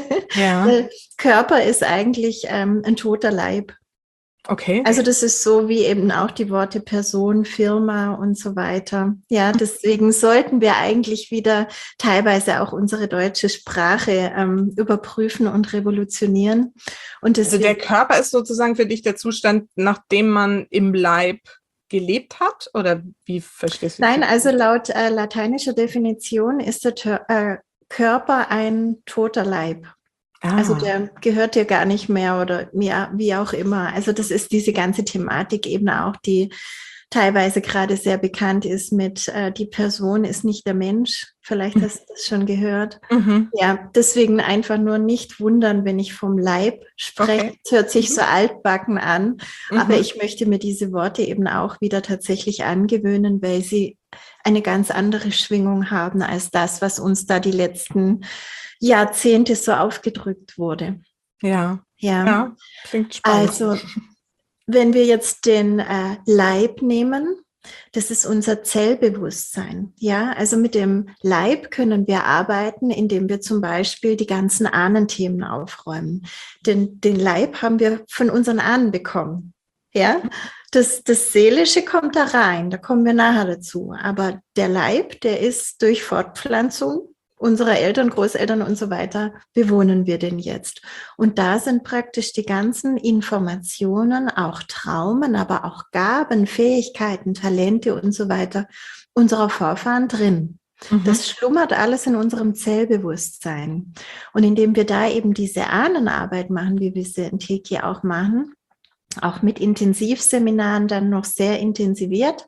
Ja. Körper ist eigentlich ähm, ein toter Leib. Okay. Also das ist so wie eben auch die Worte Person, Firma und so weiter. Ja, deswegen sollten wir eigentlich wieder teilweise auch unsere deutsche Sprache ähm, überprüfen und revolutionieren. Und deswegen, also der Körper ist sozusagen für dich der Zustand, nachdem man im Leib gelebt hat? Oder wie verstehst du das? Nein, also laut äh, lateinischer Definition ist der Tör- äh, Körper ein toter Leib. Ah. Also der gehört dir gar nicht mehr oder ja, wie auch immer. Also das ist diese ganze Thematik eben auch, die teilweise gerade sehr bekannt ist mit äh, die Person ist nicht der Mensch. Vielleicht hast du das schon gehört. Mhm. Ja, deswegen einfach nur nicht wundern, wenn ich vom Leib spreche. Okay. Es hört sich mhm. so altbacken an, mhm. aber ich möchte mir diese Worte eben auch wieder tatsächlich angewöhnen, weil sie eine ganz andere Schwingung haben als das, was uns da die letzten Jahrzehnte so aufgedrückt wurde. Ja, ja, ja klingt spannend. Also wenn wir jetzt den äh, Leib nehmen, das ist unser Zellbewusstsein. Ja, also mit dem Leib können wir arbeiten, indem wir zum Beispiel die ganzen Ahnenthemen aufräumen. Denn den Leib haben wir von unseren Ahnen bekommen. Ja, das, das Seelische kommt da rein, da kommen wir nachher dazu. Aber der Leib, der ist durch Fortpflanzung unserer Eltern, Großeltern und so weiter, bewohnen wir den jetzt. Und da sind praktisch die ganzen Informationen, auch Traumen, aber auch Gaben, Fähigkeiten, Talente und so weiter unserer Vorfahren drin. Mhm. Das schlummert alles in unserem Zellbewusstsein. Und indem wir da eben diese Ahnenarbeit machen, wie wir sie in Teki auch machen, auch mit Intensivseminaren dann noch sehr intensiviert,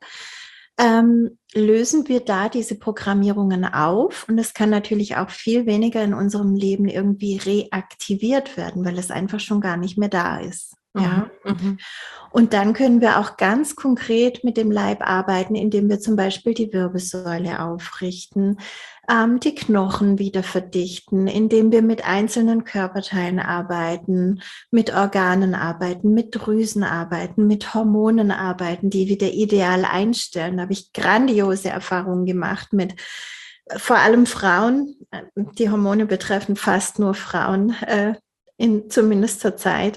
Ähm, lösen wir da diese Programmierungen auf und es kann natürlich auch viel weniger in unserem Leben irgendwie reaktiviert werden, weil es einfach schon gar nicht mehr da ist. Mhm. Ja. Mhm. Und dann können wir auch ganz konkret mit dem Leib arbeiten, indem wir zum Beispiel die Wirbelsäule aufrichten, ähm, die Knochen wieder verdichten, indem wir mit einzelnen Körperteilen arbeiten, mit Organen arbeiten, mit Drüsen arbeiten, mit Hormonen arbeiten, die wieder ideal einstellen. Da habe ich grandiose Erfahrungen gemacht mit vor allem Frauen. Die Hormone betreffen fast nur Frauen, äh, in, zumindest zur Zeit.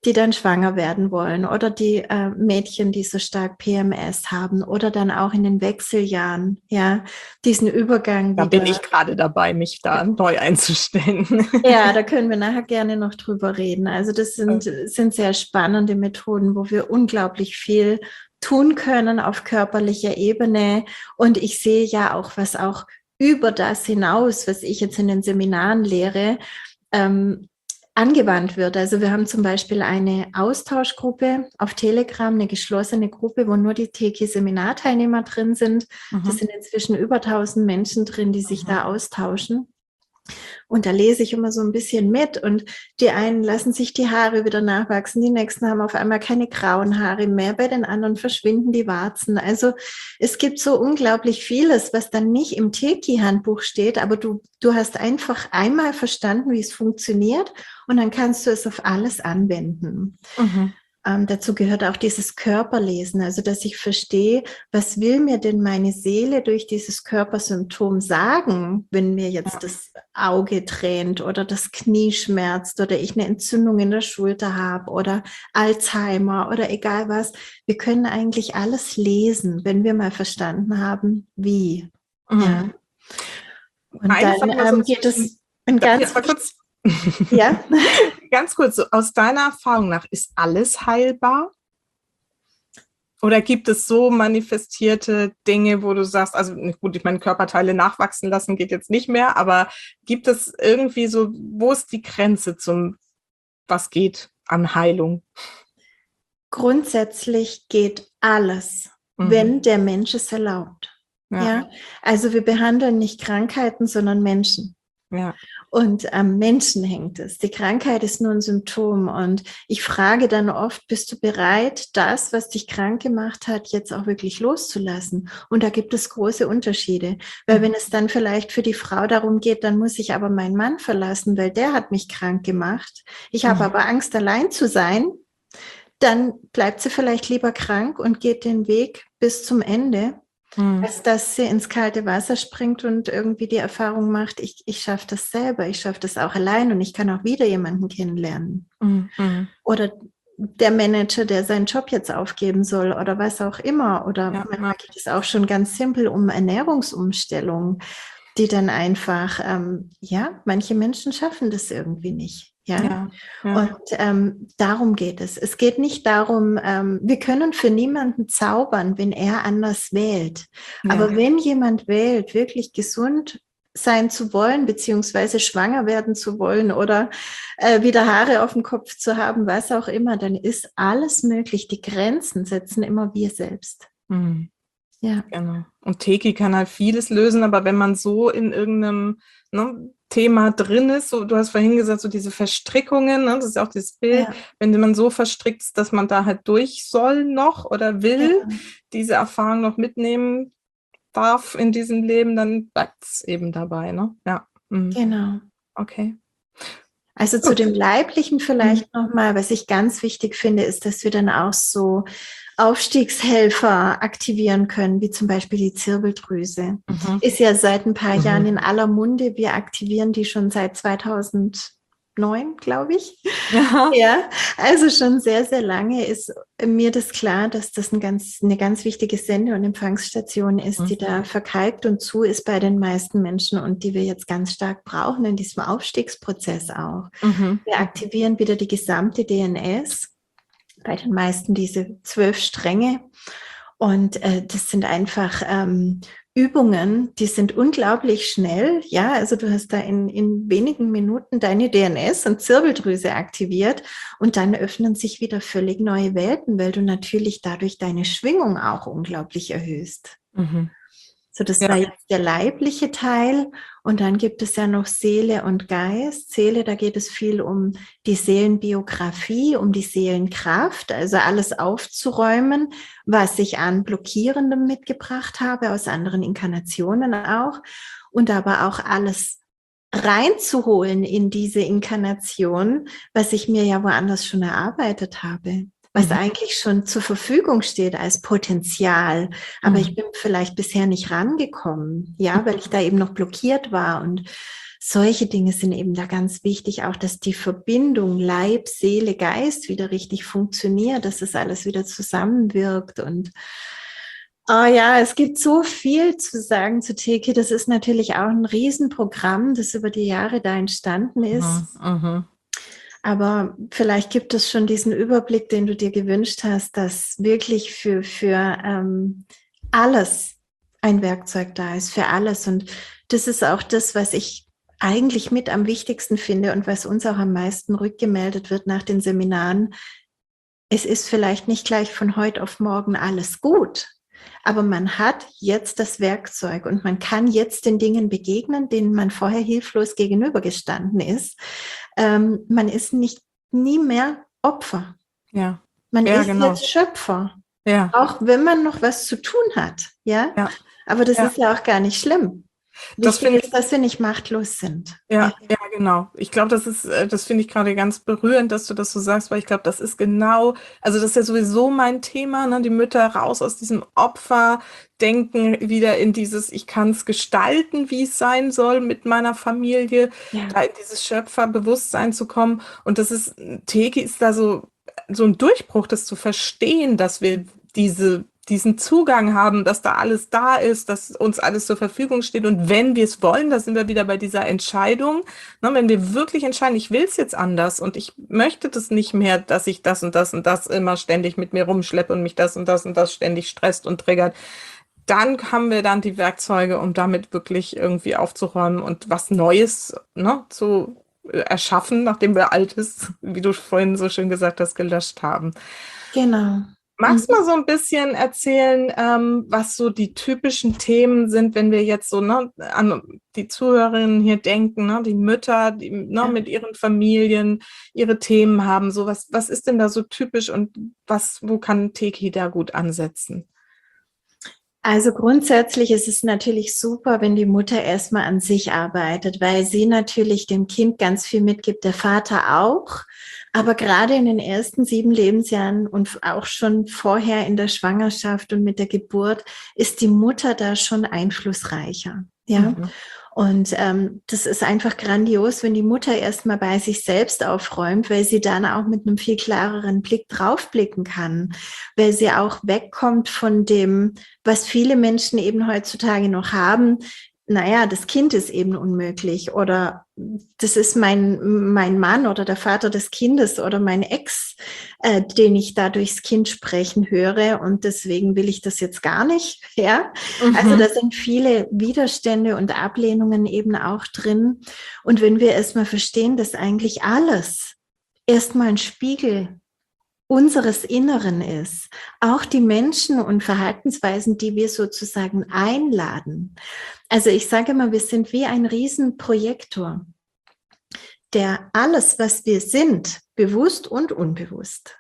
die dann schwanger werden wollen oder die äh, Mädchen, die so stark P M S haben oder dann auch in den Wechseljahren, ja, diesen Übergang Da wieder. bin ich gerade dabei, mich da neu einzustellen. Ja, da können wir nachher gerne noch drüber reden. Also das sind, sind sehr spannende Methoden, wo wir unglaublich viel tun können auf körperlicher Ebene. Und ich sehe ja auch, was auch über das hinaus, was ich jetzt in den Seminaren lehre, ähm, angewandt wird. Also wir haben zum Beispiel eine Austauschgruppe auf Telegram, eine geschlossene Gruppe, wo nur die Teki-Seminarteilnehmer drin sind. Mhm. Das sind inzwischen über tausend Menschen drin, die sich mhm. da austauschen. Und da lese ich immer so ein bisschen mit und die einen lassen sich die Haare wieder nachwachsen, die nächsten haben auf einmal keine grauen Haare mehr, bei den anderen verschwinden die Warzen. Also es gibt so unglaublich vieles, was dann nicht im Teki-Handbuch steht, aber du, du hast einfach einmal verstanden, wie es funktioniert und dann kannst du es auf alles anwenden. Mhm. Ähm, dazu gehört auch dieses Körperlesen, also dass ich verstehe, was will mir denn meine Seele durch dieses Körpersymptom sagen, wenn mir jetzt ja. das Auge tränt oder das Knie schmerzt oder ich eine Entzündung in der Schulter habe oder Alzheimer oder egal was. Wir können eigentlich alles lesen, wenn wir mal verstanden haben, wie. Mhm. Ja. Und Eine dann ähm, geht es in ganz... kurz ja. Ganz kurz, so aus deiner Erfahrung nach, ist alles heilbar? Oder gibt es so manifestierte Dinge, wo du sagst, also gut, ich meine, Körperteile nachwachsen lassen geht jetzt nicht mehr, aber gibt es irgendwie so, wo ist die Grenze zum, was geht an Heilung? Grundsätzlich geht alles, mhm. wenn der Mensch es erlaubt. Ja. ja. Also wir behandeln nicht Krankheiten, sondern Menschen. Ja. Und am Menschen hängt es. Die Krankheit ist nur ein Symptom. Und ich frage dann oft, bist du bereit, das, was dich krank gemacht hat, jetzt auch wirklich loszulassen? Und da gibt es große Unterschiede. Weil wenn es dann vielleicht für die Frau darum geht, dann muss ich aber meinen Mann verlassen, weil der hat mich krank gemacht. Ich habe mhm. aber Angst, allein zu sein. Dann bleibt sie vielleicht lieber krank und geht den Weg bis zum Ende. Hm. Als dass sie ins kalte Wasser springt und irgendwie die Erfahrung macht, ich, ich schaffe das selber, ich schaffe das auch allein und ich kann auch wieder jemanden kennenlernen. Hm. Hm. Oder der Manager, der seinen Job jetzt aufgeben soll oder was auch immer. Oder ja, manchmal geht es auch schon ganz simpel um Ernährungsumstellung, die dann einfach, ähm, ja, manche Menschen schaffen das irgendwie nicht. Ja, ja, ja. Und ähm, darum geht es. Es geht nicht darum, ähm, wir können für niemanden zaubern, wenn er anders wählt. Ja. Aber wenn jemand wählt, wirklich gesund sein zu wollen, beziehungsweise schwanger werden zu wollen oder äh, wieder Haare auf dem Kopf zu haben, was auch immer, dann ist alles möglich. Die Grenzen setzen immer wir selbst. Mhm. Ja. Genau. Und Teki kann halt vieles lösen, aber wenn man so in irgendeinem ne, Thema drin ist, so, du hast vorhin gesagt, so diese Verstrickungen, ne, das ist ja auch dieses Bild, ja. wenn man so verstrickt ist, dass man da halt durch soll noch oder will, ja. diese Erfahrung noch mitnehmen darf in diesem Leben, dann bleibt es eben dabei, ne? Ja. Mhm. Genau. Okay. Also zu dem Leiblichen vielleicht mhm. nochmal, was ich ganz wichtig finde, ist, dass wir dann auch so Aufstiegshelfer aktivieren können, wie zum Beispiel die Zirbeldrüse. Mhm. Ist ja seit ein paar mhm. Jahren in aller Munde. Wir aktivieren die schon seit zweitausendneun, glaube ich. Ja. ja, also schon sehr, sehr lange ist mir das klar, dass das ein ganz, eine ganz wichtige Sende- und Empfangsstation ist, mhm. die da verkalkt und zu ist bei den meisten Menschen und die wir jetzt ganz stark brauchen in diesem Aufstiegsprozess auch. Mhm. Wir aktivieren wieder die gesamte D N S. Bei den meisten diese zwölf Stränge. Und äh, das sind einfach ähm, Übungen, die sind unglaublich schnell. Ja, also du hast da in, in wenigen Minuten deine D N S und Zirbeldrüse aktiviert und dann öffnen sich wieder völlig neue Welten, weil du natürlich dadurch deine Schwingung auch unglaublich erhöhst. Mhm. So, das ja. war jetzt der leibliche Teil und dann gibt es ja noch Seele und Geist. Seele, da geht es viel um die Seelenbiografie, um die Seelenkraft, also alles aufzuräumen, was ich an Blockierendem mitgebracht habe, aus anderen Inkarnationen auch und aber auch alles reinzuholen in diese Inkarnation, was ich mir ja woanders schon erarbeitet habe. Was mhm. eigentlich schon zur Verfügung steht als Potenzial. Aber mhm. ich bin vielleicht bisher nicht rangekommen, ja, weil ich da eben noch blockiert war. Und Solche Dinge sind eben da ganz wichtig, auch dass die Verbindung Leib, Seele, Geist wieder richtig funktioniert, dass das alles wieder zusammenwirkt. Und oh ja, es gibt so viel zu sagen zu Teki. Das ist natürlich auch ein Riesenprogramm, das über die Jahre da entstanden ist. Mhm, mhm. Aber vielleicht gibt es schon diesen Überblick, den du dir gewünscht hast, dass wirklich für, für ähm, alles ein Werkzeug da ist, für alles. Und das ist auch das, was ich eigentlich mit am wichtigsten finde und was uns auch am meisten rückgemeldet wird nach den Seminaren. Es ist vielleicht nicht gleich von heute auf morgen alles gut, aber man hat jetzt das Werkzeug und man kann jetzt den Dingen begegnen, denen man vorher hilflos gegenübergestanden ist. Ähm, man ist nicht nie mehr Opfer. Ja. Man Ja, ist genau. jetzt Schöpfer. Ja. Auch wenn man noch was zu tun hat. Ja. Ja. Aber das Ja. ist ja auch gar nicht schlimm. Das Wichtig finde ist, dass wir nicht machtlos sind. Ja, ja, genau. Ich glaube, das ist, äh, das finde ich gerade ganz berührend, dass du das so sagst, weil ich glaube, das ist genau, also das ist ja sowieso mein Thema, ne? Die Mütter raus aus diesem Opferdenken wieder in dieses, ich kann es gestalten, wie es sein soll mit meiner Familie, Ja. da in dieses Schöpferbewusstsein zu kommen. Und das ist, Teki ist da so, so ein Durchbruch, das zu verstehen, dass wir diese diesen Zugang haben, dass da alles da ist, dass uns alles zur Verfügung steht. Und wenn wir es wollen, da sind wir wieder bei dieser Entscheidung, ne, wenn wir wirklich entscheiden, ich will es jetzt anders und ich möchte das nicht mehr, dass ich das und das und das immer ständig mit mir rumschleppe und mich das und das und das ständig stresst und triggert, dann haben wir dann die Werkzeuge, um damit wirklich irgendwie aufzuräumen und was Neues, ne, zu erschaffen, nachdem wir Altes, wie du vorhin so schön gesagt hast, gelöscht haben. Genau. Magst du mal so ein bisschen erzählen, ähm, was so die typischen Themen sind, wenn wir jetzt so ne, an die Zuhörerinnen hier denken, ne, die Mütter, die ne, Ja. mit ihren Familien ihre Themen haben, so was, was ist denn da so typisch und was, wo kann Teki da gut ansetzen? Also grundsätzlich ist es natürlich super, wenn die Mutter erstmal an sich arbeitet, weil sie natürlich dem Kind ganz viel mitgibt, der Vater auch. Aber gerade in den ersten sieben Lebensjahren und auch schon vorher in der Schwangerschaft und mit der Geburt ist die Mutter da schon einflussreicher. Ja. Mhm. Und ähm, das ist einfach grandios, wenn die Mutter erstmal bei sich selbst aufräumt, weil sie dann auch mit einem viel klareren Blick draufblicken kann, weil sie auch wegkommt von dem, was viele Menschen eben heutzutage noch haben. Naja, das Kind ist eben unmöglich oder das ist mein, mein Mann oder der Vater des Kindes oder mein Ex, äh, den ich da durchs Kind sprechen höre und deswegen will ich das jetzt gar nicht. Ja, Mhm. Also da sind viele Widerstände und Ablehnungen eben auch drin. Und wenn wir erstmal verstehen, dass eigentlich alles erstmal ein Spiegel unseres Inneren ist, auch die Menschen und Verhaltensweisen, die wir sozusagen einladen. Also ich sage immer, wir sind wie ein Riesenprojektor, der alles, was wir sind, bewusst und unbewusst,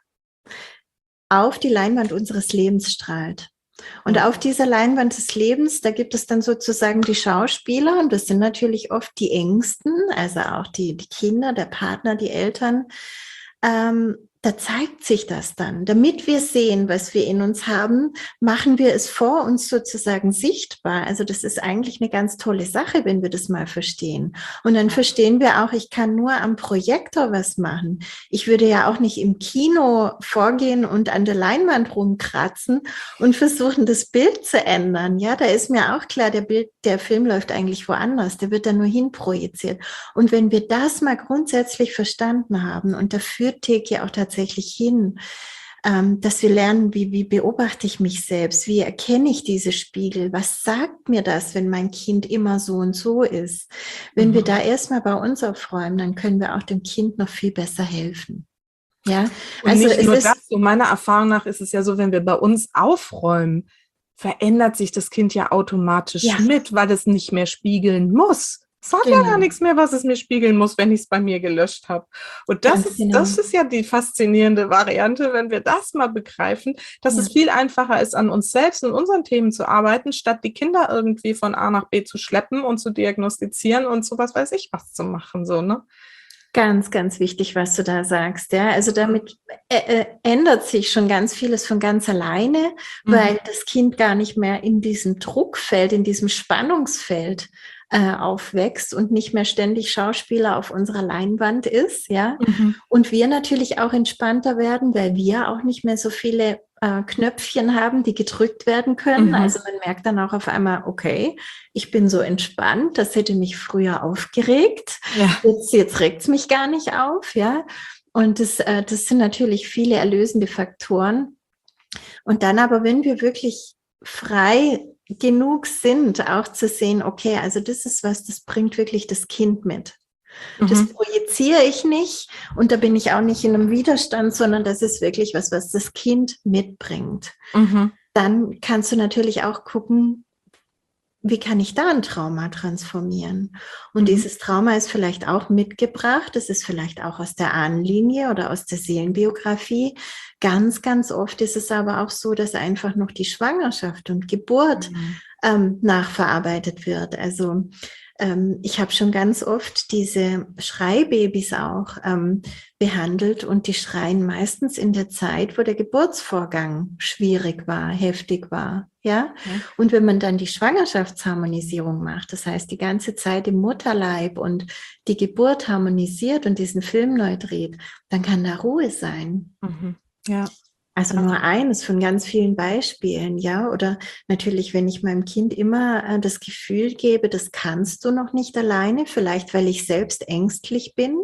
auf die Leinwand unseres Lebens strahlt. Und auf dieser Leinwand des Lebens, da gibt es dann sozusagen die Schauspieler und das sind natürlich oft die Ängsten, also auch die, die Kinder, der Partner, die Eltern. Ähm, da zeigt sich das dann. Damit wir sehen, was wir in uns haben, machen wir es vor uns sozusagen sichtbar. Also das ist eigentlich eine ganz tolle Sache, wenn wir das mal verstehen. Und dann verstehen wir auch, ich kann nur am Projektor was machen. Ich würde ja auch nicht im Kino vorgehen und an der Leinwand rumkratzen und versuchen, das Bild zu ändern. Ja, da ist mir auch klar, der Bild, der Film läuft eigentlich woanders. Der wird da nur hinprojiziert. Und wenn wir das mal grundsätzlich verstanden haben, und da führt Teki auch tatsächlich tatsächlich hin, ähm, dass wir lernen, wie, wie beobachte ich mich selbst, wie erkenne ich diese Spiegel, was sagt mir das, wenn mein Kind immer so und so ist. Wenn Mhm. wir da erstmal bei uns aufräumen, dann können wir auch dem Kind noch viel besser helfen. Ja, Und also nicht es nur ist, das, so meiner Erfahrung nach ist es ja so, wenn wir bei uns aufräumen, verändert sich das Kind ja automatisch Ja. mit, weil es nicht mehr spiegeln muss. Es hat Genau. ja gar nichts mehr, was es mir spiegeln muss, wenn ich es bei mir gelöscht habe. Und das Ganz ist, genau. das ist ja die faszinierende Variante, wenn wir das mal begreifen, dass Ja. es viel einfacher ist, an uns selbst und unseren Themen zu arbeiten, statt die Kinder irgendwie von A nach B zu schleppen und zu diagnostizieren und so was weiß ich was zu machen, so, ne? Ganz, ganz wichtig, was du da sagst. Ja, also damit äh, äh, ändert sich schon ganz vieles von ganz alleine, Mhm. weil das Kind gar nicht mehr in diesem Druckfeld, in diesem Spannungsfeld äh, aufwächst und nicht mehr ständig Schauspieler auf unserer Leinwand ist, ja. Mhm. Und wir natürlich auch entspannter werden, weil wir auch nicht mehr so viele äh, Knöpfchen haben, die gedrückt werden können. Mhm. Also man merkt dann auch auf einmal, okay, ich bin so entspannt, das hätte mich früher aufgeregt. Ja. Jetzt, jetzt regt es mich gar nicht auf, ja. Und das, äh, das sind natürlich viele erlösende Faktoren. Und dann aber, wenn wir wirklich frei genug sind, auch zu sehen, okay, also das ist was, das bringt wirklich das Kind mit. Das Mhm. projiziere ich nicht und da bin ich auch nicht in einem Widerstand, sondern das ist wirklich was, was das Kind mitbringt. Mhm. Dann kannst du natürlich auch gucken, wie kann ich da ein Trauma transformieren? Und Mhm. dieses Trauma ist vielleicht auch mitgebracht, es ist vielleicht auch aus der Ahnenlinie oder aus der Seelenbiografie. Ganz, ganz oft ist es aber auch so, dass einfach noch die Schwangerschaft und Geburt Mhm. ähm, nachverarbeitet wird. Also ähm, ich habe schon ganz oft diese Schreibabys auch ähm, behandelt und die schreien meistens in der Zeit, wo der Geburtsvorgang schwierig war, heftig war. Ja? Ja. Und wenn man dann die Schwangerschaftsharmonisierung macht, das heißt die ganze Zeit im Mutterleib und die Geburt harmonisiert und diesen Film neu dreht, dann kann da Ruhe sein. Mhm. Ja. Also nur eines von ganz vielen Beispielen, ja. Oder natürlich, wenn ich meinem Kind immer äh, das Gefühl gebe, das kannst du noch nicht alleine, vielleicht weil ich selbst ängstlich bin.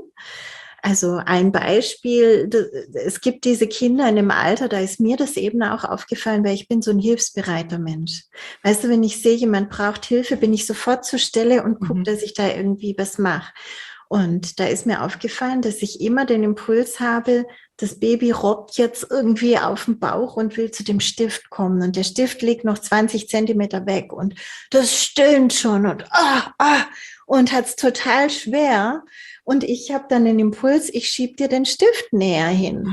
Also ein Beispiel, es gibt diese Kinder in dem Alter, da ist mir das eben auch aufgefallen, weil ich bin so ein hilfsbereiter Mensch. Weißt du, wenn ich sehe, jemand braucht Hilfe, bin ich sofort zur Stelle und gucke, Mhm. dass ich da irgendwie was mache. Und da ist mir aufgefallen, dass ich immer den Impuls habe, das Baby robbt jetzt irgendwie auf den Bauch und will zu dem Stift kommen. Und der Stift liegt noch zwanzig Zentimeter weg und das stöhnt schon und ah, ah, und hat es total schwer. Und ich habe dann den Impuls, ich schieb dir den Stift näher hin.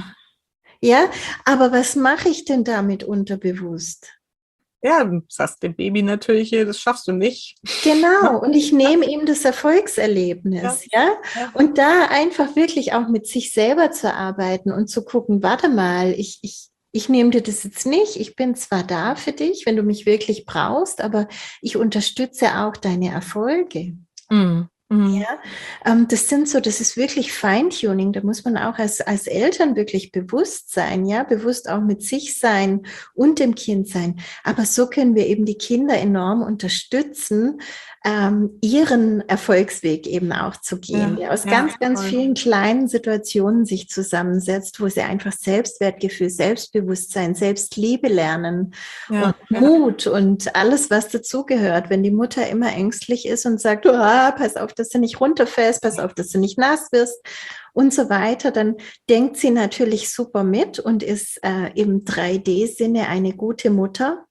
Ja, aber was mache ich denn damit unterbewusst? Ja, du sagst dem Baby natürlich, das schaffst du nicht. Genau, und ich Ja. nehme ihm das Erfolgserlebnis, ja. Ja. Ja. Und da einfach wirklich auch mit sich selber zu arbeiten und zu gucken, warte mal, ich, ich, ich nehme dir das jetzt nicht, ich bin zwar da für dich, wenn du mich wirklich brauchst, aber ich unterstütze auch deine Erfolge. Mhm. Mhm. Ja, ähm, das sind so, das ist wirklich Feintuning. Da muss man auch als, als Eltern wirklich bewusst sein, ja, bewusst auch mit sich sein und dem Kind sein. Aber so können wir eben die Kinder enorm unterstützen, ähm, ihren Erfolgsweg eben auch zu gehen, Ja. der aus Ja. ganz, ganz Voll. vielen kleinen Situationen sich zusammensetzt, wo sie einfach Selbstwertgefühl, Selbstbewusstsein, Selbstliebe lernen Ja. und Ja. Mut und alles, was dazugehört. Wenn die Mutter immer ängstlich ist und sagt, oh, pass auf, dass du nicht runterfällst, pass auf, dass du nicht nass wirst und so weiter, dann denkt sie natürlich super mit und ist äh, im drei D-Sinne eine gute Mutter,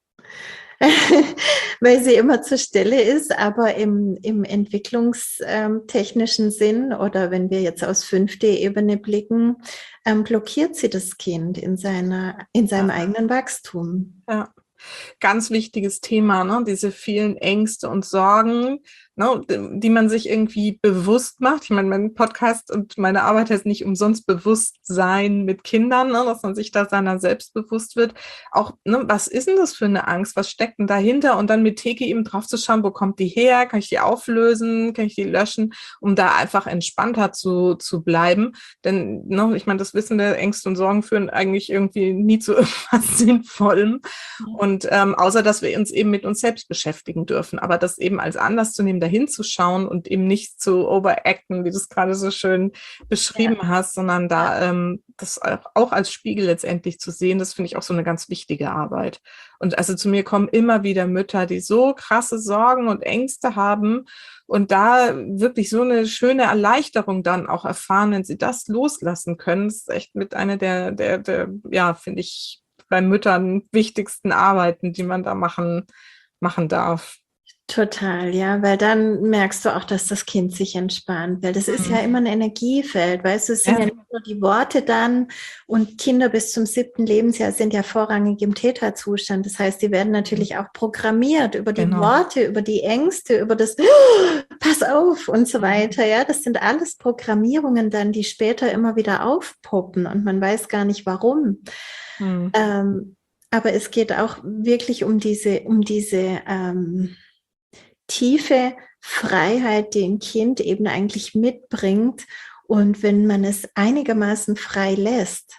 weil sie immer zur Stelle ist, aber im, im entwicklungstechnischen Sinn oder wenn wir jetzt aus fünf D-Ebene blicken, ähm, blockiert sie das Kind in, seiner, in seinem Ja. eigenen Wachstum. Ja. Ganz wichtiges Thema, ne? Diese vielen Ängste und Sorgen, ne? Die man sich irgendwie bewusst macht. Ich meine, mein Podcast und meine Arbeit heißt nicht umsonst Bewusstsein mit Kindern, ne? Dass man sich da seiner selbst bewusst wird. Auch, ne? Was ist denn das für eine Angst? Was steckt denn dahinter? Und dann mit Teki eben drauf zu schauen, wo kommt die her? Kann ich die auflösen? Kann ich die löschen? Um da einfach entspannter zu, zu bleiben. Denn, ne? Ich meine, das Wissen der Ängste und Sorgen führen eigentlich irgendwie nie zu irgendwas Sinnvollem. Und ähm, außer, dass wir uns eben mit uns selbst beschäftigen dürfen. Aber das eben als Anlass zu nehmen, dahin zu schauen und eben nicht zu overacten, wie du es gerade so schön beschrieben ja. hast, sondern da ähm, das auch als Spiegel letztendlich zu sehen, das finde ich auch so eine ganz wichtige Arbeit. Und also zu mir kommen immer wieder Mütter, die so krasse Sorgen und Ängste haben und da wirklich so eine schöne Erleichterung dann auch erfahren, wenn sie das loslassen können. Das ist echt mit einer der, der, der ja, finde ich, bei Müttern wichtigsten Arbeiten, die man da machen, machen darf. Total, ja, weil dann merkst du auch, dass das Kind sich entspannt, weil das ist Mhm. ja immer ein Energiefeld, weißt du, es sind ja. ja nicht nur die Worte dann und Kinder bis zum siebten Lebensjahr sind ja vorrangig im Theta-Zustand, das heißt, die werden natürlich auch programmiert über die genau. Worte, über die Ängste, über das oh, pass auf und so weiter, ja, das sind alles Programmierungen dann, die später immer wieder aufpoppen und man weiß gar nicht warum. Mhm. Ähm, aber es geht auch wirklich um diese, um diese ähm, tiefe Freiheit, die ein Kind eben eigentlich mitbringt. Und wenn man es einigermaßen frei lässt,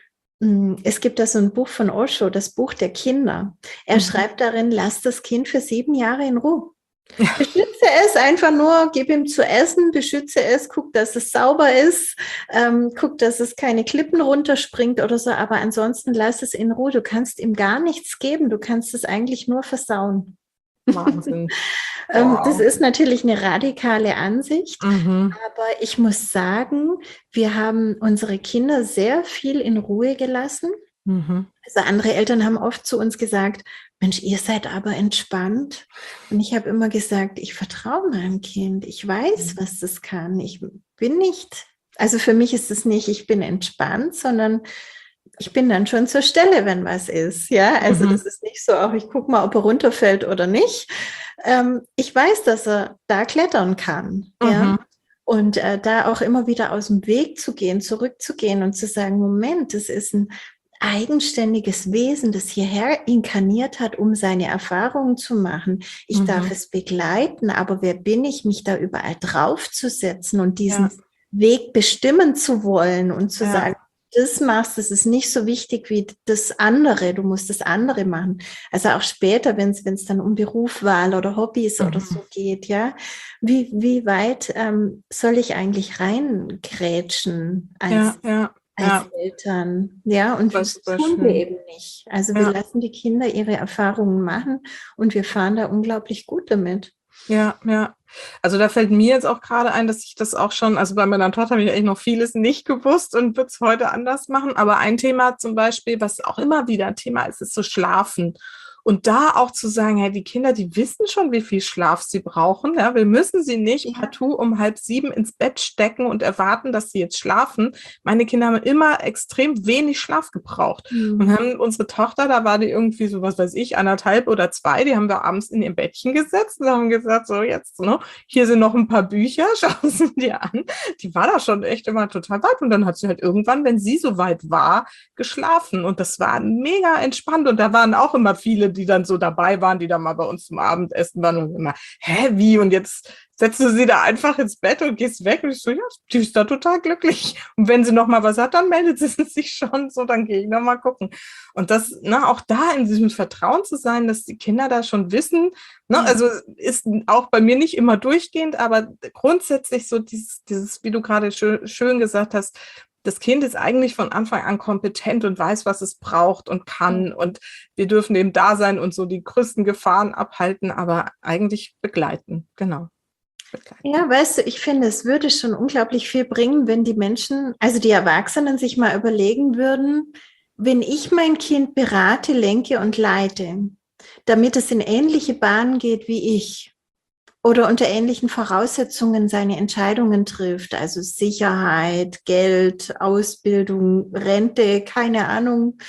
es gibt da so ein Buch von Osho, das Buch der Kinder. Er mhm. schreibt darin, lass das Kind für sieben Jahre in Ruhe. Beschütze es einfach nur, gib ihm zu essen, beschütze es, guck, dass es sauber ist, ähm, guck, dass es keine Klippen runterspringt oder so, aber ansonsten lass es in Ruhe. Du kannst ihm gar nichts geben, du kannst es eigentlich nur versauen. Wahnsinn. Wow. Das ist natürlich eine radikale Ansicht, mhm. aber ich muss sagen, wir haben unsere Kinder sehr viel in Ruhe gelassen. Mhm. Also andere Eltern haben oft zu uns gesagt, Mensch, ihr seid aber entspannt. Und ich habe immer gesagt, ich vertraue meinem Kind. Ich weiß, was das kann. Ich bin nicht, also für mich ist es nicht, ich bin entspannt, sondern ich bin dann schon zur Stelle, wenn was ist. Ja, also mhm. das ist nicht so, auch ich gucke mal, ob er runterfällt oder nicht. Ähm, ich weiß, dass er da klettern kann. Mhm. Ja. Und äh, da auch immer wieder aus dem Weg zu gehen, zurückzugehen und zu sagen, Moment, das ist ein eigenständiges Wesen, das hierher inkarniert hat, um seine Erfahrungen zu machen. Ich mhm. darf es begleiten, aber wer bin ich, mich da überall draufzusetzen und diesen ja. Weg bestimmen zu wollen und zu ja. sagen, das machst, das ist nicht so wichtig wie das andere, du musst das andere machen. Also auch später, wenn es wenn es dann um Berufswahl oder Hobbys mhm. oder so geht, ja, wie, wie weit ähm, soll ich eigentlich reingrätschen als ja, ja. als ja. Eltern, ja, und das tun wir eben nicht. Also wir ja. lassen die Kinder ihre Erfahrungen machen und wir fahren da unglaublich gut damit. Ja, ja. Also da fällt mir jetzt auch gerade ein, dass ich das auch schon, also bei meiner Tochter habe ich eigentlich noch vieles nicht gewusst und würde es heute anders machen. Aber ein Thema zum Beispiel, was auch immer wieder ein Thema ist, ist so Schlafen. Und da auch zu sagen, hey, die Kinder, die wissen schon, wie viel Schlaf sie brauchen. Ja, wir müssen sie nicht ja. partout um halb sieben ins Bett stecken und erwarten, dass sie jetzt schlafen. Meine Kinder haben immer extrem wenig Schlaf gebraucht. Mhm. Und haben unsere Tochter, da war die irgendwie so, was weiß ich, anderthalb oder zwei, die haben wir abends in ihr Bettchen gesetzt und haben gesagt, so jetzt, ne, hier sind noch ein paar Bücher, schau sie dir an. Die war da schon echt immer total weit. Und dann hat sie halt irgendwann, wenn sie so weit war, geschlafen. Und das war mega entspannt. Und da waren auch immer viele, die dann so dabei waren, die dann mal bei uns zum Abendessen waren und immer, hä, wie? Und jetzt setzt du sie da einfach ins Bett und gehst weg. Und ich so, ja, die ist da total glücklich. Und wenn sie noch mal was hat, dann meldet sie sich schon so, dann gehe ich noch mal gucken. Und das, ne, auch da in diesem Vertrauen zu sein, dass die Kinder da schon wissen, ne, also ist auch bei mir nicht immer durchgehend, aber grundsätzlich so dieses, dieses, wie du gerade schön, schön gesagt hast, das Kind ist eigentlich von Anfang an kompetent und weiß, was es braucht und kann. Und wir dürfen eben da sein und so die größten Gefahren abhalten, aber eigentlich begleiten. Genau. Begleiten. Ja, weißt du, ich finde, es würde schon unglaublich viel bringen, wenn die Menschen, also die Erwachsenen sich mal überlegen würden, wenn ich mein Kind berate, lenke und leite, damit es in ähnliche Bahnen geht wie ich, oder unter ähnlichen Voraussetzungen seine Entscheidungen trifft, also Sicherheit, Geld, Ausbildung, Rente, keine Ahnung,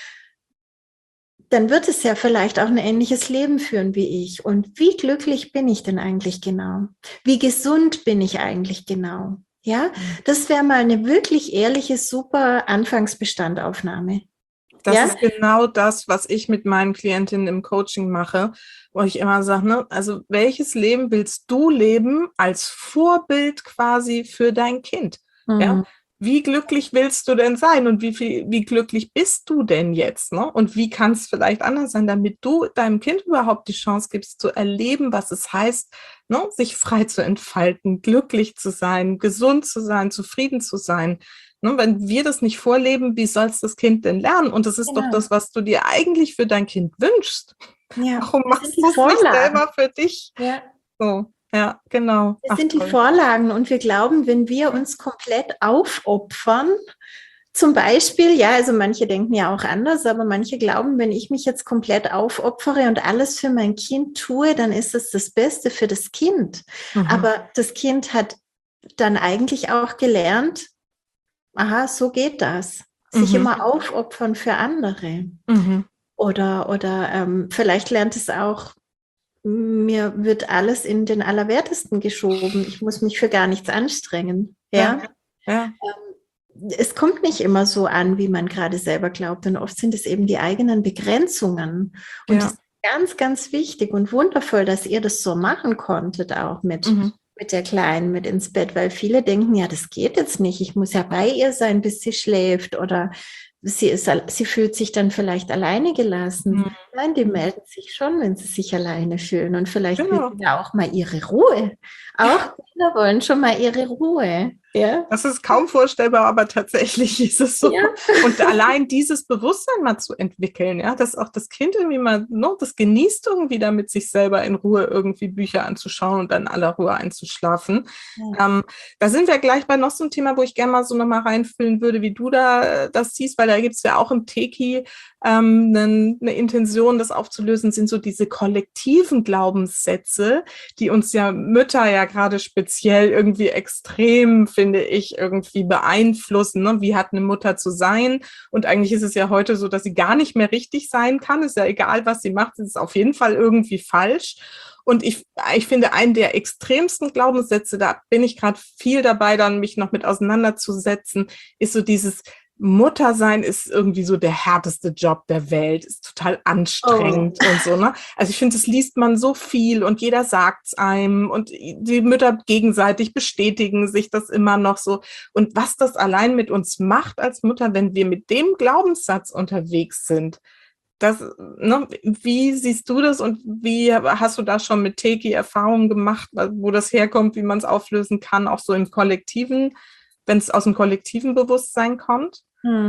dann wird es ja vielleicht auch ein ähnliches Leben führen wie ich. Und wie glücklich bin ich denn eigentlich genau? Wie gesund bin ich eigentlich genau? Ja, das wäre mal eine wirklich ehrliche, super Anfangsbestandaufnahme. Das ja? ist genau das, was ich mit meinen Klientinnen im Coaching mache, wo ich immer sage, ne, also welches Leben willst du leben als Vorbild quasi für dein Kind? Mhm. Ja? Wie glücklich willst du denn sein und wie viel, wie glücklich bist du denn jetzt? Ne? Und wie kann es vielleicht anders sein, damit du deinem Kind überhaupt die Chance gibst, zu erleben, was es heißt, ne, sich frei zu entfalten, glücklich zu sein, gesund zu sein, zufrieden zu sein. Ne, wenn wir das nicht vorleben, wie soll es das Kind denn lernen? Und das ist genau. doch das, was du dir eigentlich für dein Kind wünschst. Ja. Warum machst du das nicht selber für dich? Ja. So, ja, genau. Das Ach, sind toll. Die Vorlagen und wir glauben, wenn wir uns komplett aufopfern, zum Beispiel, ja, also manche denken ja auch anders, aber manche glauben, wenn ich mich jetzt komplett aufopfere und alles für mein Kind tue, dann ist es das Beste für das Kind. Mhm. Aber das Kind hat dann eigentlich auch gelernt, aha, so geht das. Sich mhm. immer aufopfern für andere. Mhm. Oder, oder ähm, vielleicht lernt es auch, mir wird alles in den Allerwertesten geschoben. Ich muss mich für gar nichts anstrengen. Ja. ja. ja. Ähm, es kommt nicht immer so an, wie man gerade selber glaubt. Und oft sind es eben die eigenen Begrenzungen. Und ja. ganz, ganz wichtig und wundervoll, dass ihr das so machen konntet, auch mit, Mhm. mit der Kleinen mit ins Bett, weil viele denken, ja, das geht jetzt nicht. Ich muss ja bei ihr sein, bis sie schläft oder sie ist, sie fühlt sich dann vielleicht alleine gelassen. Mhm. Nein, die melden sich schon, wenn sie sich alleine fühlen und vielleicht will Genau. sie ja auch mal ihre Ruhe. Auch Kinder wollen schon mal ihre Ruhe. Ja. Das ist kaum vorstellbar, aber tatsächlich ist es so. Ja. Und allein dieses Bewusstsein mal zu entwickeln, ja, dass auch das Kind irgendwie mal, no, das genießt irgendwie damit, sich selber in Ruhe irgendwie Bücher anzuschauen und dann in aller Ruhe einzuschlafen. Ja. Ähm, da sind wir gleich bei noch so einem Thema, wo ich gerne mal so nochmal reinfüllen würde, wie du da äh, das siehst, weil da gibt es ja auch im Teki ähm, eine, eine Intention, das aufzulösen, sind so diese kollektiven Glaubenssätze, die uns ja Mütter ja gerade speziell irgendwie extrem, finde ich, irgendwie beeinflussen. Ne? Wie hat eine Mutter zu sein? Und eigentlich ist es ja heute so, dass sie gar nicht mehr richtig sein kann. Ist ja egal, was sie macht, es ist auf jeden Fall irgendwie falsch. Und ich, ich finde, einen der extremsten Glaubenssätze, da bin ich gerade viel dabei, dann mich noch mit auseinanderzusetzen, ist so dieses Muttersein ist irgendwie so der härteste Job der Welt, ist total anstrengend Oh. und so, ne? Also ich finde, das liest man so viel und jeder sagt's einem und die Mütter gegenseitig bestätigen sich das immer noch so. Und was das allein mit uns macht als Mutter, wenn wir mit dem Glaubenssatz unterwegs sind, das, ne, wie siehst du das und wie hast du da schon mit Teki Erfahrungen gemacht, wo das herkommt, wie man es auflösen kann, auch so im Kollektiven, wenn es aus dem kollektiven Bewusstsein kommt?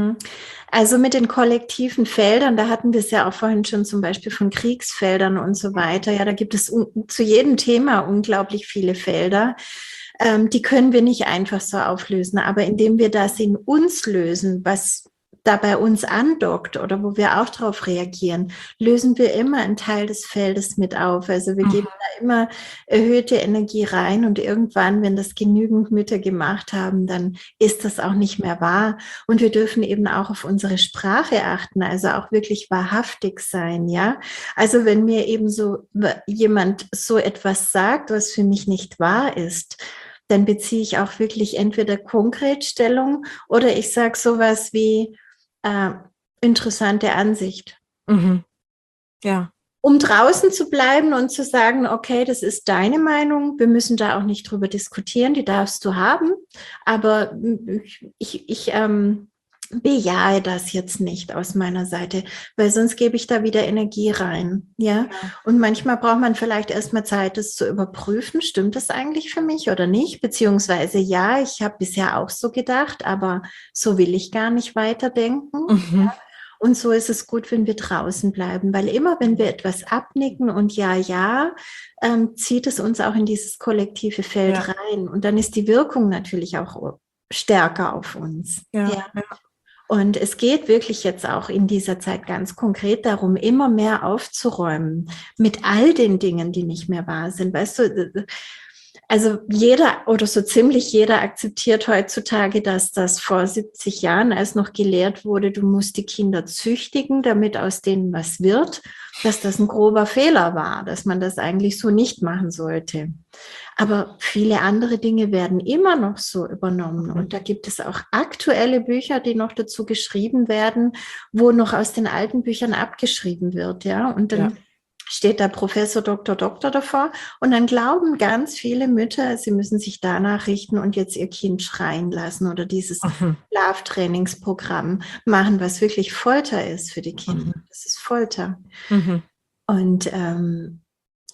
Also mit den kollektiven Feldern, da hatten wir es ja auch vorhin schon zum Beispiel von Kriegsfeldern und so weiter. Ja, da gibt es un- zu jedem Thema unglaublich viele Felder. Ähm, die können wir nicht einfach so auflösen, aber indem wir das in uns lösen, was da bei uns andockt oder wo wir auch drauf reagieren, lösen wir immer einen Teil des Feldes mit auf. Also wir Mhm. geben da immer erhöhte Energie rein und irgendwann, wenn das genügend Mütter gemacht haben, dann ist das auch nicht mehr wahr. Und wir dürfen eben auch auf unsere Sprache achten, also auch wirklich wahrhaftig sein, ja. Also wenn mir eben so jemand so etwas sagt, was für mich nicht wahr ist, dann beziehe ich auch wirklich entweder konkret Stellung oder ich sage sowas wie, äh, interessante Ansicht. Mhm. Ja. Um draußen zu bleiben und zu sagen, okay, das ist deine Meinung, wir müssen da auch nicht drüber diskutieren, die darfst du haben, aber ich, ich ähm, bejahe das jetzt nicht aus meiner Seite, weil sonst gebe ich da wieder Energie rein, ja? Ja. Und manchmal braucht man vielleicht erstmal Zeit, das zu überprüfen, stimmt das eigentlich für mich oder nicht? Beziehungsweise ja, ich habe bisher auch so gedacht, aber so will ich gar nicht weiterdenken. Mhm. Und so ist es gut, wenn wir draußen bleiben, weil immer, wenn wir etwas abnicken und ja, ja, ähm, zieht es uns auch in dieses kollektive Feld ja. rein. Und dann ist die Wirkung natürlich auch stärker auf uns. Ja. Ja. Ja. Und es geht wirklich jetzt auch in dieser Zeit ganz konkret darum, immer mehr aufzuräumen mit all den Dingen, die nicht mehr wahr sind. Weißt du, also jeder oder so ziemlich jeder akzeptiert heutzutage, dass das vor siebzig Jahren, als noch gelehrt wurde, du musst die Kinder züchtigen, damit aus denen was wird, dass das ein grober Fehler war, dass man das eigentlich so nicht machen sollte. Aber viele andere Dinge werden immer noch so übernommen. Und da gibt es auch aktuelle Bücher, die noch dazu geschrieben werden, wo noch aus den alten Büchern abgeschrieben wird, ja. Und dann ja. steht da Professor Doktor Doktor davor. Und dann glauben ganz viele Mütter, sie müssen sich danach richten und jetzt ihr Kind schreien lassen oder dieses mhm. Schlaftrainingsprogramm machen, was wirklich Folter ist für die Kinder. Mhm. Das ist Folter. Mhm. Und ähm,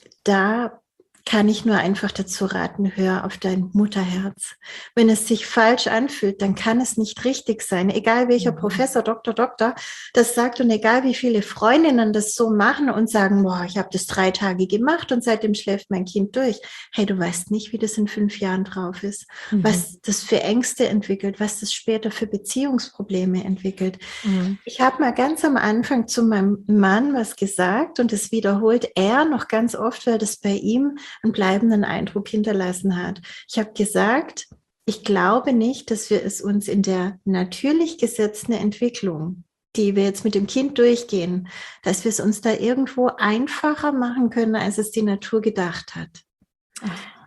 da kann ich nur einfach dazu raten, hör auf dein Mutterherz. Wenn es sich falsch anfühlt, dann kann es nicht richtig sein. Egal welcher Professor, Doktor, Doktor das sagt und egal wie viele Freundinnen das so machen und sagen, boah, ich habe das drei Tage gemacht und seitdem schläft mein Kind durch. Hey, du weißt nicht, wie das in fünf Jahren drauf ist, mhm. was das für Ängste entwickelt, was das später für Beziehungsprobleme entwickelt. Mhm. Ich habe mal ganz am Anfang zu meinem Mann was gesagt und das wiederholt er noch ganz oft, weil das bei ihm einen bleibenden Eindruck hinterlassen hat. Ich habe gesagt, ich glaube nicht, dass wir es uns in der natürlich gesetzten Entwicklung, die wir jetzt mit dem Kind durchgehen, dass wir es uns da irgendwo einfacher machen können, als es die Natur gedacht hat.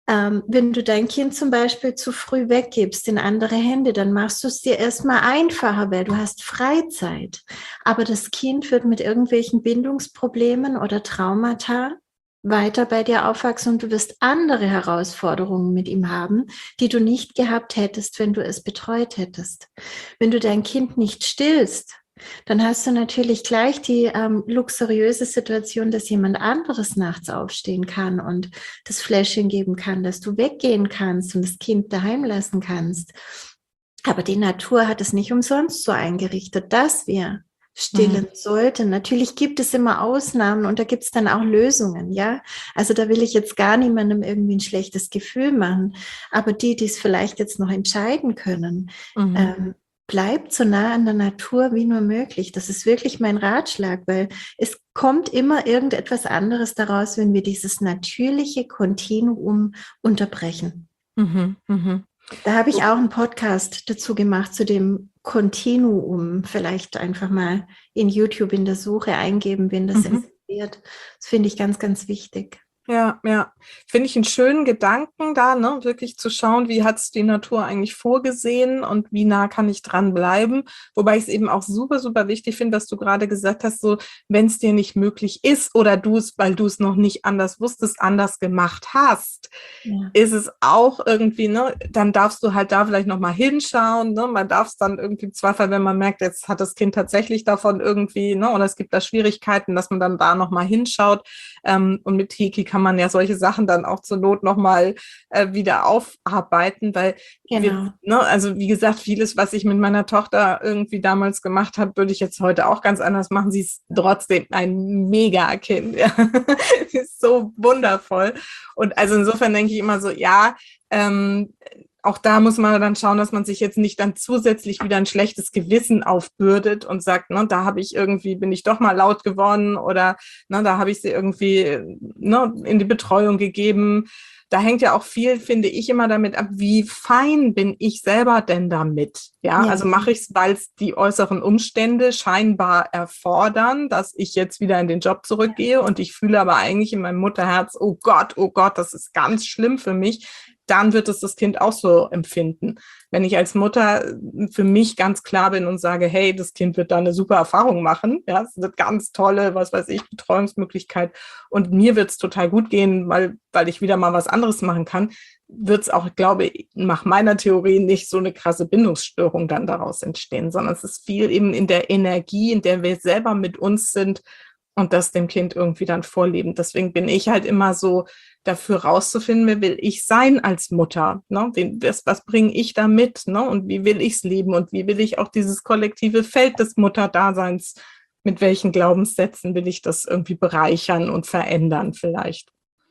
Ähm, wenn du dein Kind zum Beispiel zu früh weggibst in andere Hände, dann machst du es dir erstmal einfacher, weil du hast Freizeit. Aber das Kind wird mit irgendwelchen Bindungsproblemen oder Traumata weiter bei dir aufwachsen und du wirst andere Herausforderungen mit ihm haben, die du nicht gehabt hättest, wenn du es betreut hättest. Wenn du dein Kind nicht stillst, dann hast du natürlich gleich die ähm, luxuriöse Situation, dass jemand anderes nachts aufstehen kann und das Fläschchen geben kann, dass du weggehen kannst und das Kind daheim lassen kannst. Aber die Natur hat es nicht umsonst so eingerichtet, dass wir stillen mhm. sollten. Natürlich gibt es immer Ausnahmen und da gibt es dann auch Lösungen, ja. Also da will ich jetzt gar niemandem irgendwie ein schlechtes Gefühl machen. Aber die, die es vielleicht jetzt noch entscheiden können, mhm. ähm, bleibt so nah an der Natur wie nur möglich. Das ist wirklich mein Ratschlag, weil es kommt immer irgendetwas anderes daraus, wenn wir dieses natürliche Kontinuum unterbrechen. Mhm, mhm. Da habe ich auch einen Podcast dazu gemacht, zu dem Kontinuum. Vielleicht einfach mal in YouTube in der Suche eingeben, wenn das mhm. interessiert. Das finde ich ganz, ganz wichtig. Ja, ja. Finde ich einen schönen Gedanken da, ne, wirklich zu schauen, wie hat es die Natur eigentlich vorgesehen und wie nah kann ich dranbleiben. Wobei ich es eben auch super, super wichtig finde, was du gerade gesagt hast, so, wenn es dir nicht möglich ist oder du es, weil du es noch nicht anders wusstest, anders gemacht hast, ja. ist es auch irgendwie, ne, dann darfst du halt da vielleicht nochmal hinschauen, ne, man darf es dann irgendwie im Zweifel, wenn man merkt, jetzt hat das Kind tatsächlich davon irgendwie, ne, oder es gibt da Schwierigkeiten, dass man dann da nochmal hinschaut, ähm, und mit Teki kann man ja solche Sachen dann auch zur Not nochmal äh, wieder aufarbeiten, weil genau. wir, ne, also wie gesagt, vieles, was ich mit meiner Tochter irgendwie damals gemacht habe, würde ich jetzt heute auch ganz anders machen. Sie ist trotzdem ein Mega-Kind. Ja. Sie ist so wundervoll. Und also insofern denke ich immer so, ja, ähm, auch da muss man dann schauen, dass man sich jetzt nicht dann zusätzlich wieder ein schlechtes Gewissen aufbürdet und sagt, ne, da habe ich irgendwie, bin ich doch mal laut geworden oder ne, da habe ich sie irgendwie ne, in die Betreuung gegeben. Da hängt ja auch viel, finde ich, immer damit ab, wie fein bin ich selber denn damit? Ja, ja. Also mache ich es, weil es die äußeren Umstände scheinbar erfordern, dass ich jetzt wieder in den Job zurückgehe und ich fühle aber eigentlich in meinem Mutterherz, oh Gott, oh Gott, das ist ganz schlimm für mich. Dann wird es das Kind auch so empfinden. Wenn ich als Mutter für mich ganz klar bin und sage, hey, das Kind wird da eine super Erfahrung machen, ja, es wird ganz tolle, was weiß ich, Betreuungsmöglichkeit und mir wird es total gut gehen, weil, weil ich wieder mal was anderes machen kann, wird es auch, glaube ich, nach meiner Theorie nicht so eine krasse Bindungsstörung dann daraus entstehen, sondern es ist viel eben in der Energie, in der wir selber mit uns sind und das dem Kind irgendwie dann vorleben. Deswegen bin ich halt immer so dafür rauszufinden, wer will ich sein als Mutter, ne? Was, was bringe ich da mit, ne? Und wie will ich es leben und wie will ich auch dieses kollektive Feld des Mutterdaseins, mit welchen Glaubenssätzen will ich das irgendwie bereichern und verändern vielleicht.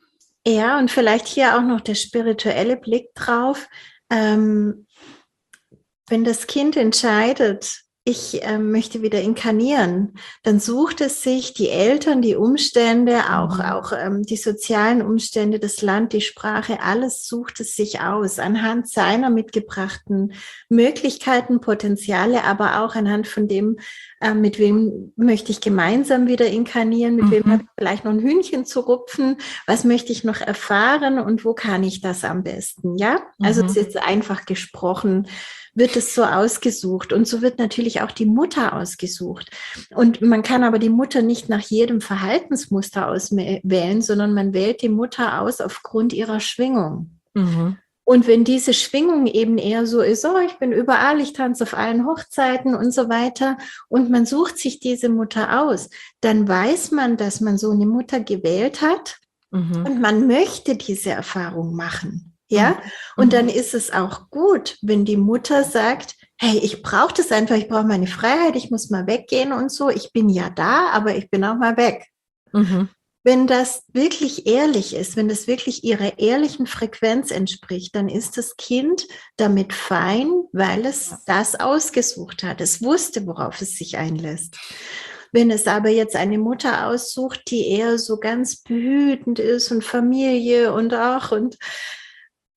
Ja, und vielleicht hier auch noch der spirituelle Blick drauf. Ähm, wenn das Kind entscheidet, ich äh, möchte wieder inkarnieren, dann sucht es sich die Eltern, die Umstände, auch, mhm. auch ähm, die sozialen Umstände, das Land, die Sprache, alles sucht es sich aus, anhand seiner mitgebrachten Möglichkeiten, Potenziale, aber auch anhand von dem, äh, mit wem möchte ich gemeinsam wieder inkarnieren, mit mhm. wem habe ich vielleicht noch ein Hühnchen zu rupfen, was möchte ich noch erfahren und wo kann ich das am besten, ja? Also es mhm. ist jetzt einfach gesprochen, wird es so ausgesucht und so wird natürlich auch die Mutter ausgesucht. Und man kann aber die Mutter nicht nach jedem Verhaltensmuster auswählen, sondern man wählt die Mutter aus aufgrund ihrer Schwingung. Mhm. Und wenn diese Schwingung eben eher so ist, oh, ich bin überall, ich tanze auf allen Hochzeiten und so weiter und man sucht sich diese Mutter aus, dann weiß man, dass man so eine Mutter gewählt hat mhm. und man möchte diese Erfahrung machen. Ja, und dann ist es auch gut, wenn die Mutter sagt, hey, ich brauche das einfach, ich brauche meine Freiheit, ich muss mal weggehen und so, ich bin ja da, aber ich bin auch mal weg. Mhm. Wenn das wirklich ehrlich ist, wenn das wirklich ihrer ehrlichen Frequenz entspricht, dann ist das Kind damit fein, weil es das ausgesucht hat. Es wusste, worauf es sich einlässt. Wenn es aber jetzt eine Mutter aussucht, die eher so ganz behütend ist und Familie und auch und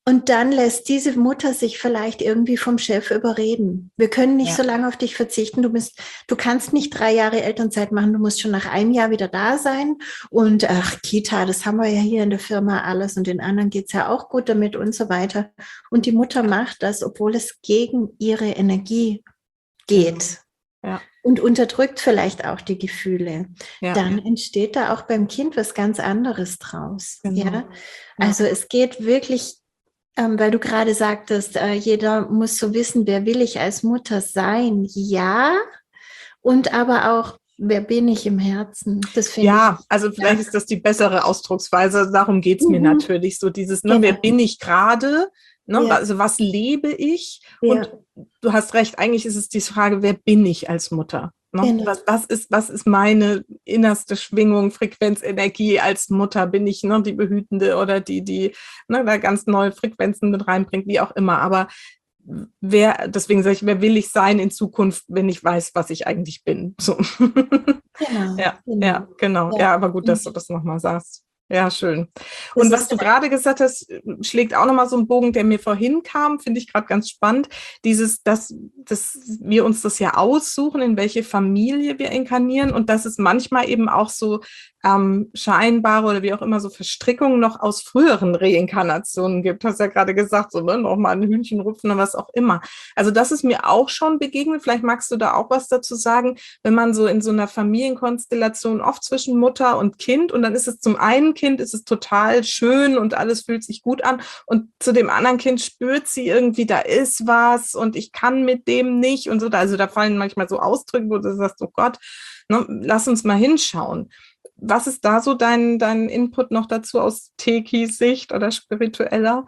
Und dann lässt diese Mutter sich vielleicht irgendwie vom Chef überreden. Wir können nicht Ja. so lange auf dich verzichten. Du bist, du kannst nicht drei Jahre Elternzeit machen. Du musst schon nach einem Jahr wieder da sein. Und ach, Kita, das haben wir ja hier in der Firma alles. Und den anderen geht's ja auch gut damit und so weiter. Und die Mutter macht das, obwohl es gegen ihre Energie geht. Ja. Und unterdrückt vielleicht auch die Gefühle. Ja. Dann entsteht da auch beim Kind was ganz anderes draus. Genau. Ja? Also ja. Es geht wirklich, ähm, weil du gerade sagtest, äh, jeder muss so wissen, wer will ich als Mutter sein? Ja, und aber auch, wer bin ich im Herzen? Das finde Ja, ich, also vielleicht ja. ist das die bessere Ausdrucksweise. Darum geht's mhm. mir natürlich. So dieses, ne, genau. wer bin ich gerade? Ne? Ja. Also was lebe ich? Ja. Und du hast recht, eigentlich ist es die Frage, wer bin ich als Mutter? Ne? Genau. Was, was, ist, was ist meine innerste Schwingung, Frequenz, Energie als Mutter? Bin ich ne, die Behütende oder die, die ne, da ganz neue Frequenzen mit reinbringt, wie auch immer. Aber wer, deswegen sage ich, wer will ich sein in Zukunft, wenn ich weiß, was ich eigentlich bin? So. Genau, ja, genau. Ja, genau. Ja. ja, aber gut, dass du das nochmal sagst. Ja, schön. Und was du gerade gesagt hast, schlägt auch nochmal so einen Bogen, der mir vorhin kam, finde ich gerade ganz spannend. Dieses, dass, dass wir uns das ja aussuchen, in welche Familie wir inkarnieren und dass es manchmal eben auch so ähm, scheinbare oder wie auch immer so Verstrickungen noch aus früheren Reinkarnationen gibt. Hast ja gerade gesagt, so ne, nochmal ein Hühnchen rupfen oder was auch immer. Also das ist mir auch schon begegnet. Vielleicht magst du da auch was dazu sagen, wenn man so in so einer Familienkonstellation oft zwischen Mutter und Kind und dann ist es zum einen Kind, ist es total schön und alles fühlt sich gut an und zu dem anderen Kind spürt sie irgendwie, da ist was und ich kann mit dem nicht und so. Also da fallen manchmal so Ausdrücke, wo du sagst, oh Gott, ne, lass uns mal hinschauen. Was ist da so dein, dein Input noch dazu aus Tekis Sicht oder spiritueller?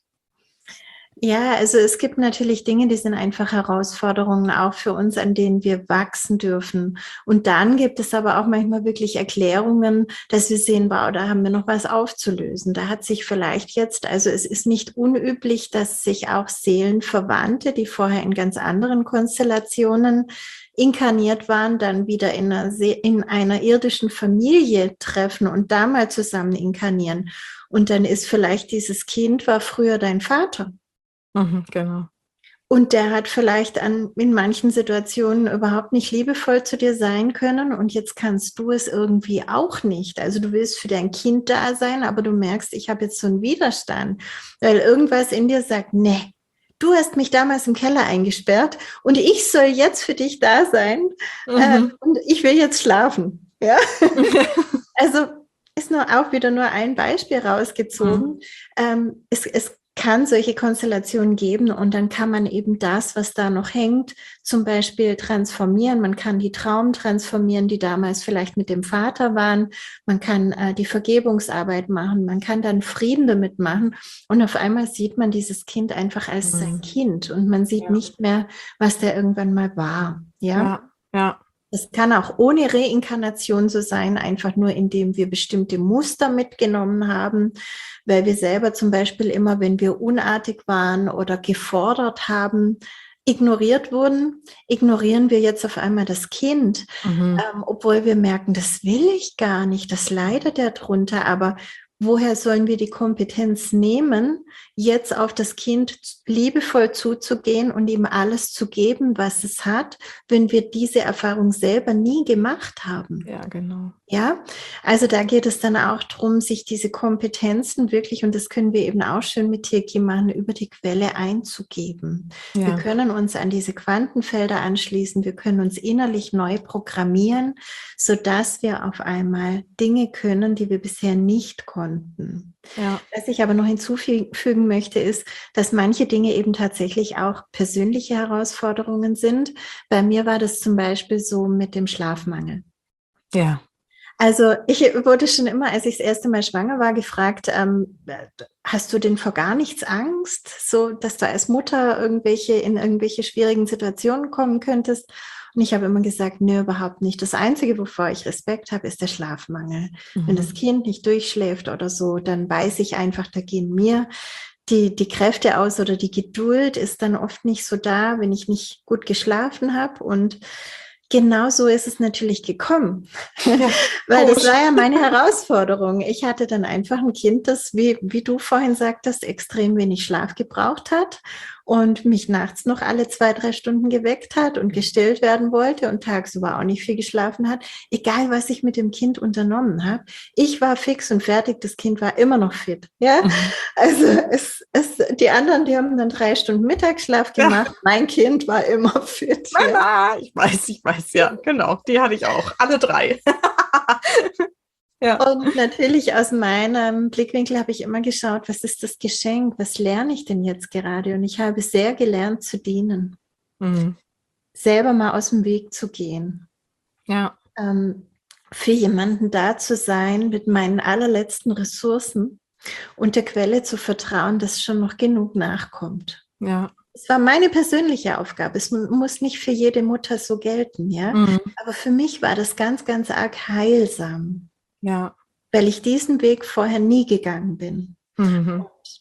Ja, also es gibt natürlich Dinge, die sind einfach Herausforderungen auch für uns, an denen wir wachsen dürfen. Und dann gibt es aber auch manchmal wirklich Erklärungen, dass wir sehen, wow, da haben wir noch was aufzulösen. Da hat sich vielleicht jetzt, also es ist nicht unüblich, dass sich auch Seelenverwandte, die vorher in ganz anderen Konstellationen inkarniert waren, dann wieder in einer, in einer irdischen Familie treffen und da mal zusammen inkarnieren. Und dann ist vielleicht dieses Kind war früher dein Vater. Mhm, genau. Und der hat vielleicht an, in manchen Situationen überhaupt nicht liebevoll zu dir sein können und jetzt kannst du es irgendwie auch nicht. Also du willst für dein Kind da sein, aber du merkst, ich habe jetzt so einen Widerstand, weil irgendwas in dir sagt, nee, du hast mich damals im Keller eingesperrt und ich soll jetzt für dich da sein mhm. äh, und ich will jetzt schlafen. Ja? Also ist nur auch wieder nur ein Beispiel rausgezogen. Mhm. Ähm, es, es kann solche Konstellationen geben und dann kann man eben das, was da noch hängt, zum Beispiel transformieren. Man kann die Traumen transformieren, die damals vielleicht mit dem Vater waren. Man kann äh, die Vergebungsarbeit machen. Man kann dann Frieden damit machen. Und auf einmal sieht man dieses Kind einfach als mhm. sein Kind und man sieht ja. nicht mehr, was der irgendwann mal war. Ja, ja. ja. Es kann auch ohne Reinkarnation so sein, einfach nur indem wir bestimmte Muster mitgenommen haben, weil wir selber zum Beispiel immer, wenn wir unartig waren oder gefordert haben, ignoriert wurden, ignorieren wir jetzt auf einmal das Kind, mhm. ähm, obwohl wir merken, das will ich gar nicht, das leidet ja drunter, aber woher sollen wir die Kompetenz nehmen, jetzt auf das Kind liebevoll zuzugehen und ihm alles zu geben, was es hat, wenn wir diese Erfahrung selber nie gemacht haben? Ja, genau. Ja, also da geht es dann auch darum, sich diese Kompetenzen wirklich, und das können wir eben auch schön mit Teki machen, über die Quelle einzugeben. Ja. Wir können uns an diese Quantenfelder anschließen, wir können uns innerlich neu programmieren, sodass wir auf einmal Dinge können, die wir bisher nicht konnten. Ja. Was ich aber noch hinzufügen möchte, ist, dass manche Dinge eben tatsächlich auch persönliche Herausforderungen sind. Bei mir war das zum Beispiel so mit dem Schlafmangel. Ja. Also ich wurde schon immer, als ich das erste Mal schwanger war, gefragt, ähm, hast du denn vor gar nichts Angst, so dass du als Mutter irgendwelche in irgendwelche schwierigen Situationen kommen könntest? Und ich habe immer gesagt, nö, überhaupt nicht. Das Einzige, wovor ich Respekt habe, ist der Schlafmangel. Mhm. Wenn das Kind nicht durchschläft oder so, dann weiß ich einfach, da gehen mir die, die Kräfte aus oder die Geduld ist dann oft nicht so da, wenn ich nicht gut geschlafen habe. Und genau so ist es natürlich gekommen, Ja, weil gut. das war ja meine Herausforderung. Ich hatte dann einfach ein Kind, das, wie, wie du vorhin sagtest, extrem wenig Schlaf gebraucht hat und mich nachts noch alle zwei, drei Stunden geweckt hat und gestillt werden wollte und tagsüber auch nicht viel geschlafen hat. Egal, was ich mit dem Kind unternommen habe. Ich war fix und fertig, das Kind war immer noch fit. Ja, Mhm. also es, es, die anderen, die haben dann drei Stunden Mittagsschlaf Ja. gemacht. Mein Kind war immer fit. Na, Ja. na, ich weiß, ich weiß, ja, genau. Die hatte ich auch. Alle drei. Ja. Und natürlich aus meinem Blickwinkel habe ich immer geschaut, was ist das Geschenk? Was lerne ich denn jetzt gerade? Und ich habe sehr gelernt zu dienen, Mhm. selber mal aus dem Weg zu gehen, Ja. ähm, für jemanden da zu sein mit meinen allerletzten Ressourcen und der Quelle zu vertrauen, dass schon noch genug nachkommt. Ja. Es war meine persönliche Aufgabe. Es mu- muss nicht für jede Mutter so gelten, ja. Mhm. Aber für mich war das ganz, ganz arg heilsam, Ja. weil ich diesen Weg vorher nie gegangen bin. Mhm.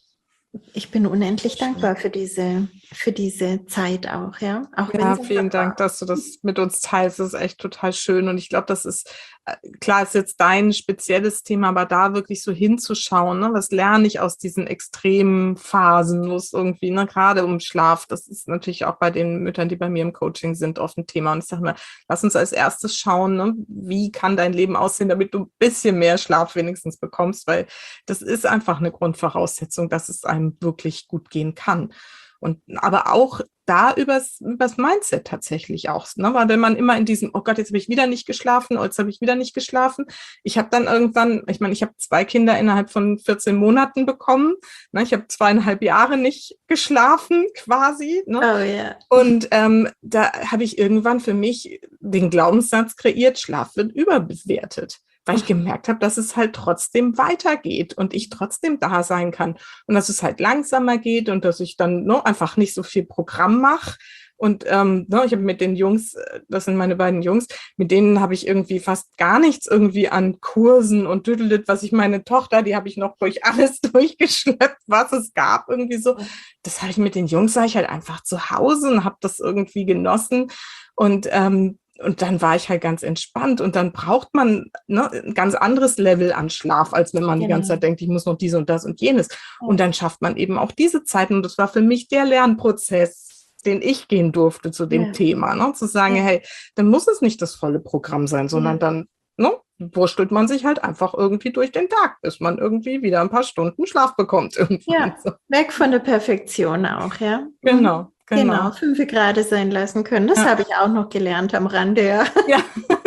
Ich bin unendlich Schön. dankbar für diese, für diese Zeit auch, ja. Auch wenn Ja, es vielen hart war. Dank, dass du das mit uns teilst. Das ist echt total schön. Und ich glaube, das ist, äh, klar, ist jetzt dein spezielles Thema, aber da wirklich so hinzuschauen, ne? Was lerne ich aus diesen extremen Phasen, wo es irgendwie, ne, gerade um Schlaf, das ist natürlich auch bei den Müttern, die bei mir im Coaching sind, oft ein Thema. Und ich sage mal, lass uns als erstes schauen, ne, wie kann dein Leben aussehen, damit du ein bisschen mehr Schlaf wenigstens bekommst, weil das ist einfach eine Grundvoraussetzung, dass es einem wirklich gut gehen kann. Und aber auch da übers, übers Mindset tatsächlich auch, ne? Weil wenn man immer in diesem, oh Gott, jetzt habe ich wieder nicht geschlafen, oh, jetzt habe ich wieder nicht geschlafen. Ich habe dann irgendwann, ich meine, ich habe zwei Kinder innerhalb von vierzehn Monaten bekommen. Ne? Ich habe zweieinhalb Jahre nicht geschlafen quasi. Ne? Oh ja. Und ähm, da habe ich irgendwann für mich den Glaubenssatz kreiert, Schlaf wird überbewertet, weil ich gemerkt habe, dass es halt trotzdem weitergeht und ich trotzdem da sein kann und dass es halt langsamer geht und dass ich dann ne, einfach nicht so viel Programm mache. Und ähm, ne, ich habe mit den Jungs, das sind meine beiden Jungs, mit denen habe ich irgendwie fast gar nichts irgendwie an Kursen und düdelet, was ich meine Tochter, die habe ich noch durch alles durchgeschleppt, was es gab, irgendwie so. Das habe ich mit den Jungs, war ich halt einfach zu Hause und habe das irgendwie genossen und ähm, und dann war ich halt ganz entspannt und dann braucht man ne, ein ganz anderes Level an Schlaf, als wenn man die ganze Zeit denkt, ich muss noch dies und das und jenes. Und dann schafft man eben auch diese Zeiten und das war für mich der Lernprozess, den ich gehen durfte zu dem Ja. Thema, ne? Zu sagen, Ja. hey, dann muss es nicht das volle Programm sein, sondern Ja. dann ne, wurstelt man sich halt einfach irgendwie durch den Tag, bis man irgendwie wieder ein paar Stunden Schlaf bekommt. Irgendwann. Ja, weg von der Perfektion auch, ja. Genau, genau. Genau, fünf Grade sein lassen können. Das Ja. habe ich auch noch gelernt am Rande, ja. Ja,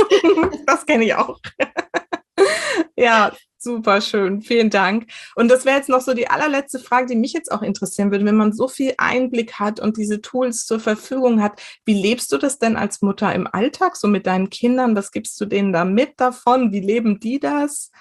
das kenne ich auch. Ja, super schön. Vielen Dank. Und das wäre jetzt noch so die allerletzte Frage, die mich jetzt auch interessieren würde. Wenn man so viel Einblick hat und diese Tools zur Verfügung hat, wie lebst du das denn als Mutter im Alltag, so mit deinen Kindern? Was gibst du denen da mit davon? Wie leben die das?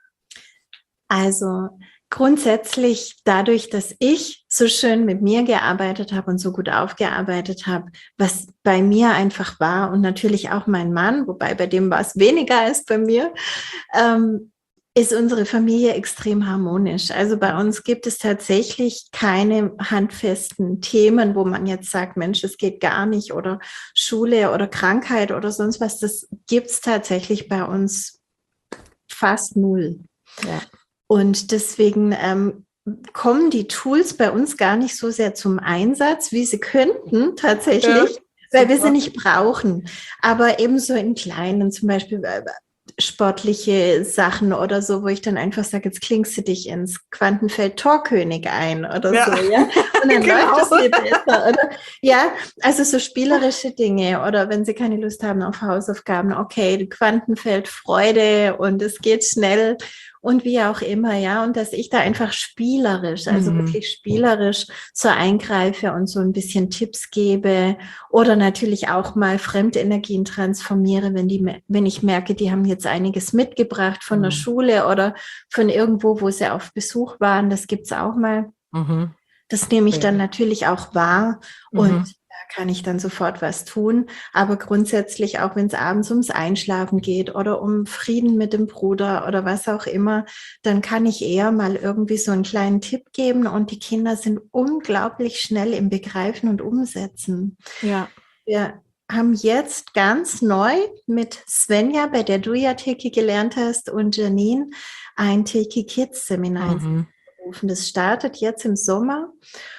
Also grundsätzlich dadurch, dass ich so schön mit mir gearbeitet habe und so gut aufgearbeitet habe, was bei mir einfach war und natürlich auch mein Mann, wobei bei dem war es weniger als bei mir, ähm, ist unsere Familie extrem harmonisch. Also bei uns gibt es tatsächlich keine handfesten Themen, wo man jetzt sagt, Mensch, es geht gar nicht oder Schule oder Krankheit oder sonst was. Das gibt es tatsächlich bei uns fast null. Ja. Und deswegen ähm, kommen die Tools bei uns gar nicht so sehr zum Einsatz, wie sie könnten tatsächlich, Ja, weil wir super. sie nicht brauchen. Aber ebenso in kleinen, zum Beispiel äh, sportliche Sachen oder so, wo ich dann einfach sage, jetzt klingst du dich ins Quantenfeld Torkönig ein oder Ja. so, ja. Und dann Genau. läuft es viel besser. Oder? Ja, also so spielerische Dinge oder wenn sie keine Lust haben auf Hausaufgaben, okay, Quantenfeld Freude und es geht schnell und wie auch immer, ja. Und dass ich da einfach spielerisch, also Mhm. wirklich spielerisch so eingreife und so ein bisschen Tipps gebe oder natürlich auch mal Fremdenergien transformiere, wenn die, wenn ich merke, die haben jetzt einiges mitgebracht von der Mhm. Schule oder von irgendwo, wo sie auf Besuch waren. Das gibt's auch mal. Mhm. Das nehme ich dann Ja. natürlich auch wahr Mhm. und da kann ich dann sofort was tun. Aber grundsätzlich, auch wenn es abends ums Einschlafen geht oder um Frieden mit dem Bruder oder was auch immer, dann kann ich eher mal irgendwie so einen kleinen Tipp geben und die Kinder sind unglaublich schnell im Begreifen und Umsetzen. Ja. Wir haben jetzt ganz neu mit Svenja, bei der du ja Teki gelernt hast, und Janine ein Teki Kids Seminar ins Mhm. Leben gerufen. Das startet jetzt im Sommer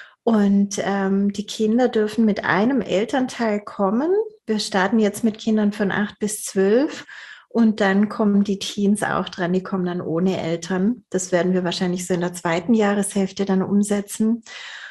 und ähm, die Kinder dürfen mit einem Elternteil kommen. Wir starten jetzt mit Kindern von acht bis zwölf und dann kommen die Teens auch dran, die kommen dann ohne Eltern. Das werden wir wahrscheinlich so in der zweiten Jahreshälfte dann umsetzen.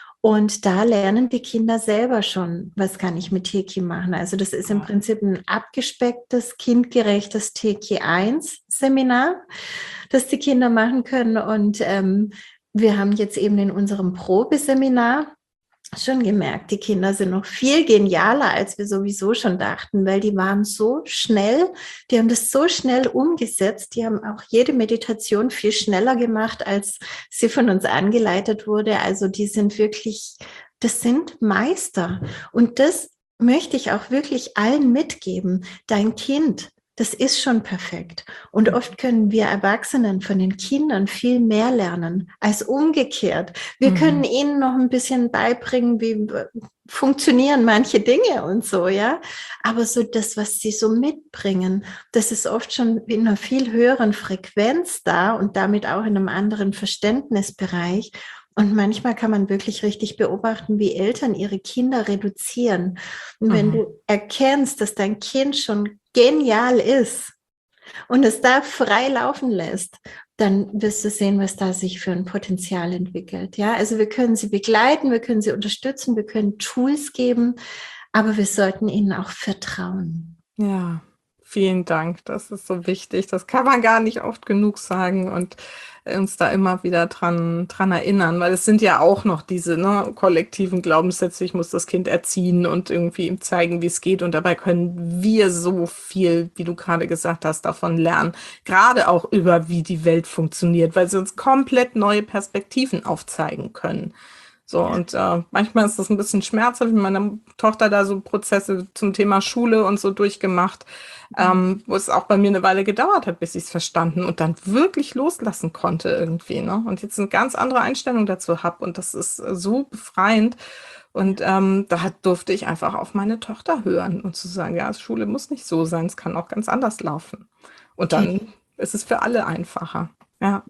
Und da lernen die Kinder selber schon, was kann ich mit Teki machen. Also das ist im Prinzip ein abgespecktes, kindgerechtes Teki eins Seminar, das die Kinder machen können. Und ähm, wir haben jetzt eben in unserem Probeseminar schon gemerkt, die Kinder sind noch viel genialer, als wir sowieso schon dachten, weil die waren so schnell, die haben das so schnell umgesetzt, die haben auch jede Meditation viel schneller gemacht, als sie von uns angeleitet wurde. Also die sind wirklich, das sind Meister. Und das möchte ich auch wirklich allen mitgeben. Dein Kind, das ist schon perfekt. Und oft können wir Erwachsenen von den Kindern viel mehr lernen als umgekehrt. Wir mhm. können ihnen noch ein bisschen beibringen, wie funktionieren manche Dinge und so, ja. Aber so das, was sie so mitbringen, das ist oft schon in einer viel höheren Frequenz da und damit auch in einem anderen Verständnisbereich. Und manchmal kann man wirklich richtig beobachten, wie Eltern ihre Kinder reduzieren. Und wenn mhm. du erkennst, dass dein Kind schon genial ist und es da frei laufen lässt, dann wirst du sehen, was da sich für ein Potenzial entwickelt. Ja, also wir können sie begleiten, wir können sie unterstützen, wir können Tools geben, aber wir sollten ihnen auch vertrauen. Ja, vielen Dank. Das ist so wichtig. Das kann man gar nicht oft genug sagen und uns da immer wieder dran, dran erinnern, weil es sind ja auch noch diese ne, kollektiven Glaubenssätze, ich muss das Kind erziehen und irgendwie ihm zeigen, wie es geht, und dabei können wir so viel, wie du gerade gesagt hast, davon lernen, gerade auch über, wie die Welt funktioniert, weil sie uns komplett neue Perspektiven aufzeigen können. So, und äh, manchmal ist das ein bisschen schmerzhaft. Meine Tochter da so Prozesse zum Thema Schule und so durchgemacht, ähm, wo es auch bei mir eine Weile gedauert hat, bis ich es verstanden und dann wirklich loslassen konnte irgendwie, ne? Und jetzt eine ganz andere Einstellung dazu habe und das ist äh, so befreiend. Und ähm, da durfte ich einfach auf meine Tochter hören und zu sagen, ja, Schule muss nicht so sein, es kann auch ganz anders laufen. Und dann okay. ist es für alle einfacher. Ja,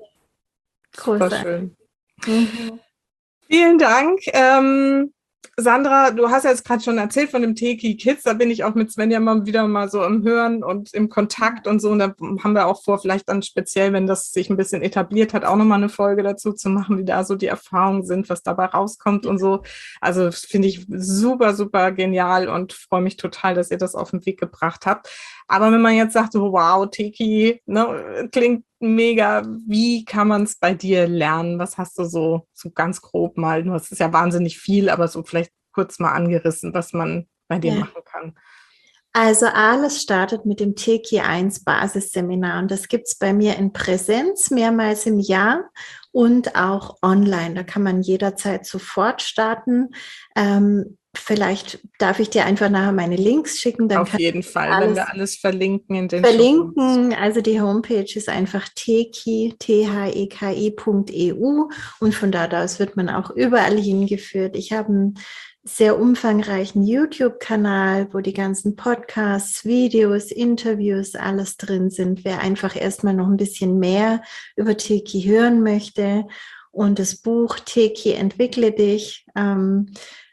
super schön. Mhm. Vielen Dank. Ähm, Sandra, du hast ja jetzt gerade schon erzählt von dem Teki Kids, da bin ich auch mit Svenja mal wieder mal so im Hören und im Kontakt und so, und da haben wir auch vor, vielleicht dann speziell, wenn das sich ein bisschen etabliert hat, auch nochmal eine Folge dazu zu machen, wie da so die Erfahrungen sind, was dabei rauskommt und so. Also finde ich super, super genial und freue mich total, dass ihr das auf den Weg gebracht habt. Aber wenn man jetzt sagt, so, wow, Teki, ne, klingt mega, wie kann man es bei dir lernen? Was hast du so, so ganz grob mal, du hast es ja wahnsinnig viel, aber so vielleicht kurz mal angerissen, was man bei dir ja. machen kann. Also alles startet mit dem Teki eins Basisseminar und das gibt es bei mir in Präsenz mehrmals im Jahr und auch online. Da kann man jederzeit sofort starten. Ähm, vielleicht darf ich dir einfach nachher meine Links schicken. Dann Auf jeden Fall, wenn wir alles verlinken in den Verlinken, also die Homepage ist einfach teki, t h e k i punkt e u und von da aus wird man auch überall hingeführt. Ich habe einen sehr umfangreichen YouTube-Kanal, wo die ganzen Podcasts, Videos, Interviews, alles drin sind. Wer einfach erstmal noch ein bisschen mehr über Teki hören möchte, und das Buch Teki, entwickle dich, ähm,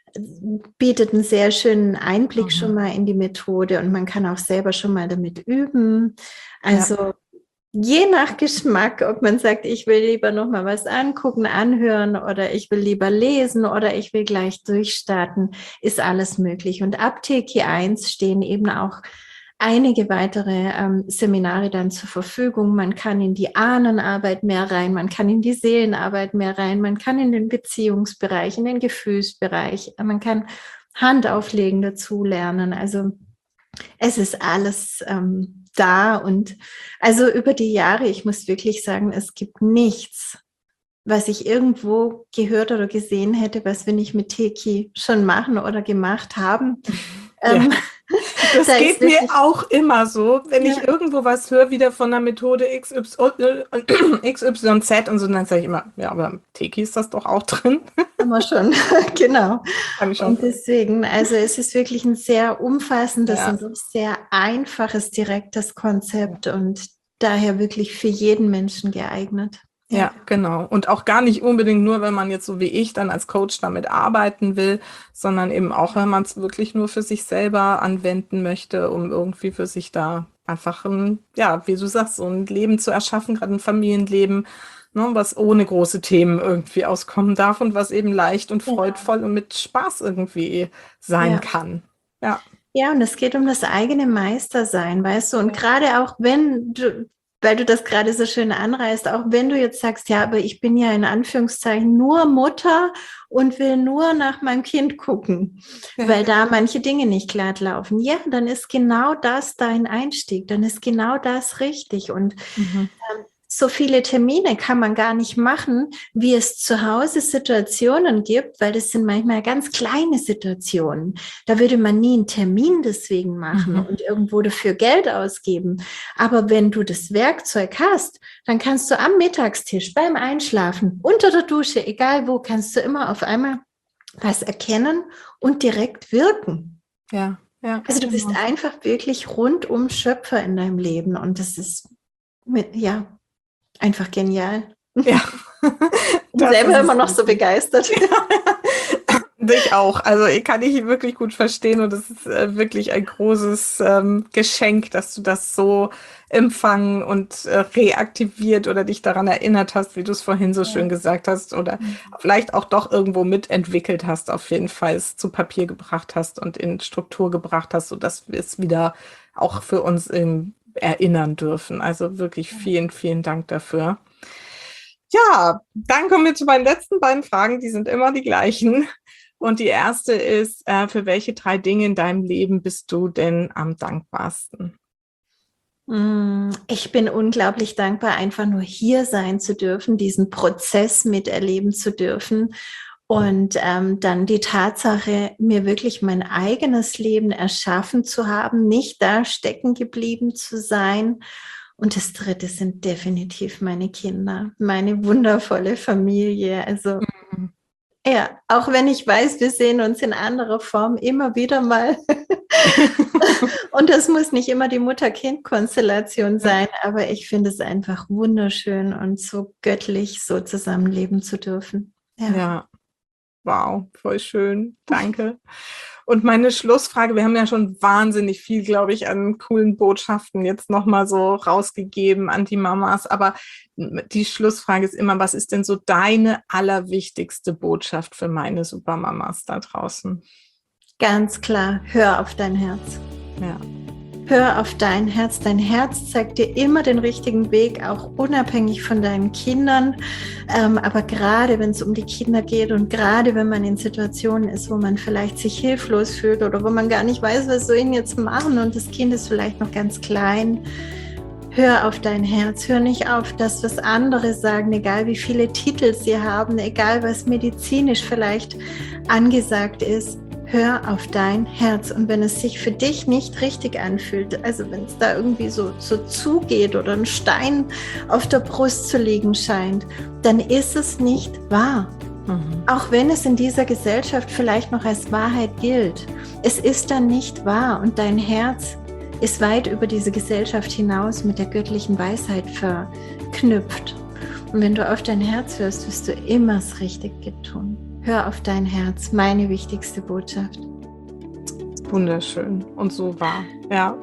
bietet einen sehr schönen Einblick mhm. schon mal in die Methode und man kann auch selber schon mal damit üben. Also ja. je nach Geschmack, ob man sagt, ich will lieber noch mal was angucken, anhören oder ich will lieber lesen oder ich will gleich durchstarten, ist alles möglich. Und ab Teki eins stehen eben auch einige weitere ähm, Seminare dann zur Verfügung. Man kann in die Ahnenarbeit mehr rein, man kann in die Seelenarbeit mehr rein, man kann in den Beziehungsbereich, in den Gefühlsbereich, man kann Handauflegen dazu lernen. Also es ist alles ähm, da und also über die Jahre, ich muss wirklich sagen, es gibt nichts, was ich irgendwo gehört oder gesehen hätte, was wir nicht mit Teki schon machen oder gemacht haben. Ja. Ähm, Das Da geht ist mir wirklich, auch immer so, wenn ja, ich irgendwo was höre, wieder von der Methode X Y, X Y Z und so, dann sage ich immer, ja, aber im Teki ist das doch auch drin. haben wir schon, genau. Kann ich schon. Und deswegen, also es ist wirklich ein sehr umfassendes Ja. und auch sehr einfaches, direktes Konzept und daher wirklich für jeden Menschen geeignet. Ja. Ja, genau. Und auch gar nicht unbedingt nur, wenn man jetzt so wie ich dann als Coach damit arbeiten will, sondern eben auch, wenn man es wirklich nur für sich selber anwenden möchte, um irgendwie für sich da einfach ein, ja, wie du sagst, so ein Leben zu erschaffen, gerade ein Familienleben, ne, was ohne große Themen irgendwie auskommen darf und was eben leicht und Genau. freudvoll und mit Spaß irgendwie sein Ja. kann. Ja. Ja, und es geht um das eigene Meistersein, weißt du, und gerade auch wenn du, weil du das gerade so schön anreißt, auch wenn du jetzt sagst, ja, aber ich bin ja in Anführungszeichen nur Mutter und will nur nach meinem Kind gucken, Ja. weil da manche Dinge nicht glatt laufen. Ja, dann ist genau das dein Einstieg, dann ist genau das richtig. Und Mhm. ähm, so viele Termine kann man gar nicht machen, wie es zu Hause Situationen gibt, weil das sind manchmal ganz kleine Situationen. Da würde man nie einen Termin deswegen machen Mhm. und irgendwo dafür Geld ausgeben. Aber wenn du das Werkzeug hast, dann kannst du am Mittagstisch, beim Einschlafen, unter der Dusche, egal wo, kannst du immer auf einmal was erkennen und direkt wirken. Ja, ja. Also du bist genau. einfach wirklich rundum Schöpfer in deinem Leben und das ist mit, ja, einfach genial. Ja. Ich bin Das selber ist immer es noch so wirklich. begeistert. Dich auch. Also ich kann dich wirklich gut verstehen und es ist äh, wirklich ein großes ähm, Geschenk, dass du das so empfangen und äh, reaktiviert oder dich daran erinnert hast, wie du es vorhin so schön gesagt hast oder vielleicht auch doch irgendwo mitentwickelt hast, auf jeden Fall es zu Papier gebracht hast und in Struktur gebracht hast, sodass wir es wieder auch für uns ähm, erinnern dürfen. Also wirklich vielen, vielen Dank dafür. Ja, dann kommen wir zu meinen letzten beiden Fragen, die sind immer die gleichen. Und die erste ist, äh, für welche drei Dinge in deinem Leben bist du denn am dankbarsten? Ich bin unglaublich dankbar, einfach nur hier sein zu dürfen, diesen Prozess miterleben zu dürfen und ähm, dann die Tatsache, mir wirklich mein eigenes Leben erschaffen zu haben, nicht da stecken geblieben zu sein. Und das dritte sind definitiv meine Kinder, meine wundervolle Familie. Also Mhm. ja, auch wenn ich weiß, wir sehen uns in anderer Form immer wieder mal. Und das muss nicht immer die Mutter-Kind-Konstellation sein, aber ich finde es einfach wunderschön und so göttlich, so zusammenleben zu dürfen. Ja. Ja, wow, voll schön. Danke. Und meine Schlussfrage, wir haben ja schon wahnsinnig viel, glaube ich, an coolen Botschaften jetzt nochmal so rausgegeben an die Mamas, aber die Schlussfrage ist immer, was ist denn so deine allerwichtigste Botschaft für meine Supermamas da draußen? Ganz klar, hör auf dein Herz. Ja. Hör auf dein Herz. Dein Herz zeigt dir immer den richtigen Weg, auch unabhängig von deinen Kindern. Ähm, aber gerade wenn es um die Kinder geht und gerade wenn man in Situationen ist, wo man vielleicht sich hilflos fühlt oder wo man gar nicht weiß, was soll ich jetzt machen und das Kind ist vielleicht noch ganz klein, hör auf dein Herz. Hör nicht auf das, was andere sagen, egal wie viele Titel sie haben, egal was medizinisch vielleicht angesagt ist. Hör auf dein Herz und wenn es sich für dich nicht richtig anfühlt, also wenn es da irgendwie so, so zugeht oder ein Stein auf der Brust zu liegen scheint, dann ist es nicht wahr. Mhm. Auch wenn es in dieser Gesellschaft vielleicht noch als Wahrheit gilt. Es ist dann nicht wahr und dein Herz ist weit über diese Gesellschaft hinaus mit der göttlichen Weisheit verknüpft. Und wenn du auf dein Herz hörst, wirst du immer das Richtige tun. Hör auf dein Herz, meine wichtigste Botschaft. Wunderschön und so wahr, ja.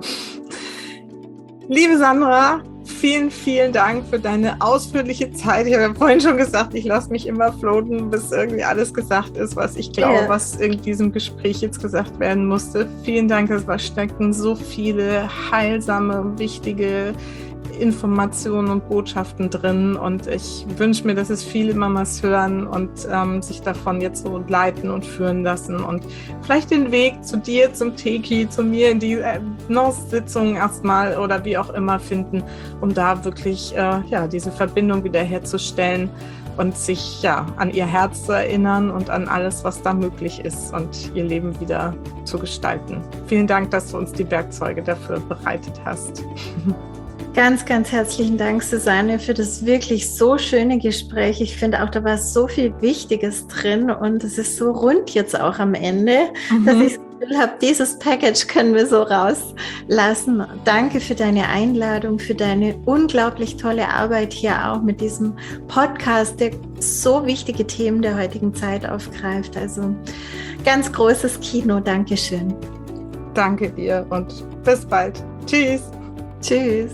Liebe Sandra, vielen, vielen Dank für deine ausführliche Zeit. Ich habe ja vorhin schon gesagt, ich lasse mich immer floaten, bis irgendwie alles gesagt ist, was ich glaube, yeah. was in diesem Gespräch jetzt gesagt werden musste. Vielen Dank, es steckten so viele heilsame, wichtige Informationen und Botschaften drin und ich wünsche mir, dass es viele Mamas hören und ähm, sich davon jetzt so leiten und führen lassen und vielleicht den Weg zu dir, zum Teki, zu mir in die äh, Sitzung erstmal oder wie auch immer finden, um da wirklich äh, ja, diese Verbindung wiederherzustellen und sich ja an ihr Herz zu erinnern und an alles, was da möglich ist und ihr Leben wieder zu gestalten. Vielen Dank, dass du uns die Werkzeuge dafür bereitet hast. Ganz, ganz herzlichen Dank, Susanne, für das wirklich so schöne Gespräch. Ich finde auch, da war so viel Wichtiges drin und es ist so rund jetzt auch am Ende, mhm. dass ich das Gefühl habe, dieses Package können wir so rauslassen. Danke für deine Einladung, für deine unglaublich tolle Arbeit hier auch mit diesem Podcast, der so wichtige Themen der heutigen Zeit aufgreift. Also ganz großes Kino. Dankeschön. Danke dir und bis bald. Tschüss. Tschüss.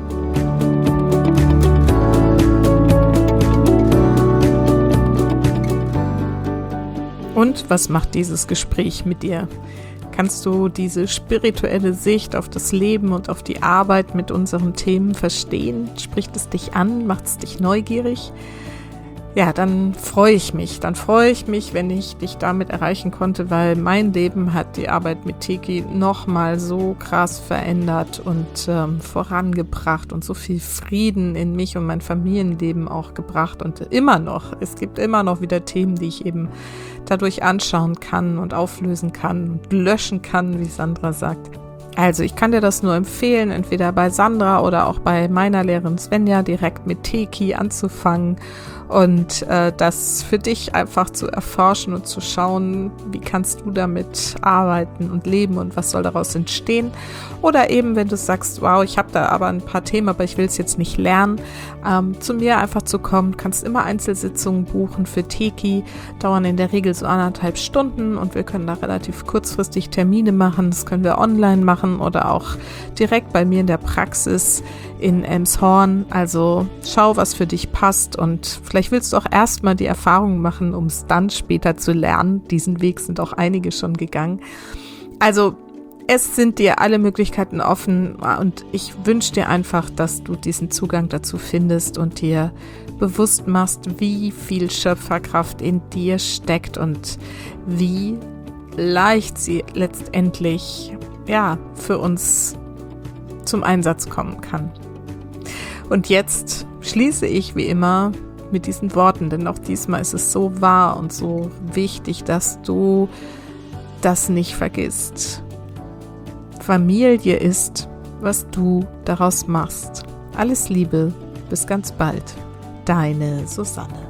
Und was macht dieses Gespräch mit dir? Kannst du diese spirituelle Sicht auf das Leben und auf die Arbeit mit unseren Themen verstehen? Spricht es dich an? Macht es dich neugierig? Ja, dann freue ich mich. Dann freue ich mich, wenn ich dich damit erreichen konnte, weil mein Leben hat die Arbeit mit Teki nochmal so krass verändert und ähm, vorangebracht und so viel Frieden in mich und mein Familienleben auch gebracht und immer noch. Es gibt immer noch wieder Themen, die ich eben dadurch anschauen kann und auflösen kann und löschen kann, wie Sandra sagt. Also ich kann dir das nur empfehlen, entweder bei Sandra oder auch bei meiner Lehrerin Svenja direkt mit Teki anzufangen und äh, das für dich einfach zu erforschen und zu schauen, wie kannst du damit arbeiten und leben und was soll daraus entstehen. Oder eben, wenn du sagst, wow, ich habe da aber ein paar Themen, aber ich will es jetzt nicht lernen, ähm, zu mir einfach zu kommen. Du kannst immer Einzelsitzungen buchen für Teki, dauern in der Regel so anderthalb Stunden und wir können da relativ kurzfristig Termine machen. Das können wir online machen oder auch direkt bei mir in der Praxis in Elmshorn. Also schau, was für dich passt und vielleicht willst du auch erstmal die Erfahrung machen, um es dann später zu lernen. Diesen Weg sind auch einige schon gegangen. Also es sind dir alle Möglichkeiten offen und ich wünsche dir einfach, dass du diesen Zugang dazu findest und dir bewusst machst, wie viel Schöpferkraft in dir steckt und wie leicht sie letztendlich ja, für uns zum Einsatz kommen kann. Und jetzt schließe ich wie immer mit diesen Worten, denn auch diesmal ist es so wahr und so wichtig, dass du das nicht vergisst. Familie ist, was du daraus machst. Alles Liebe, bis ganz bald. Deine Susanne.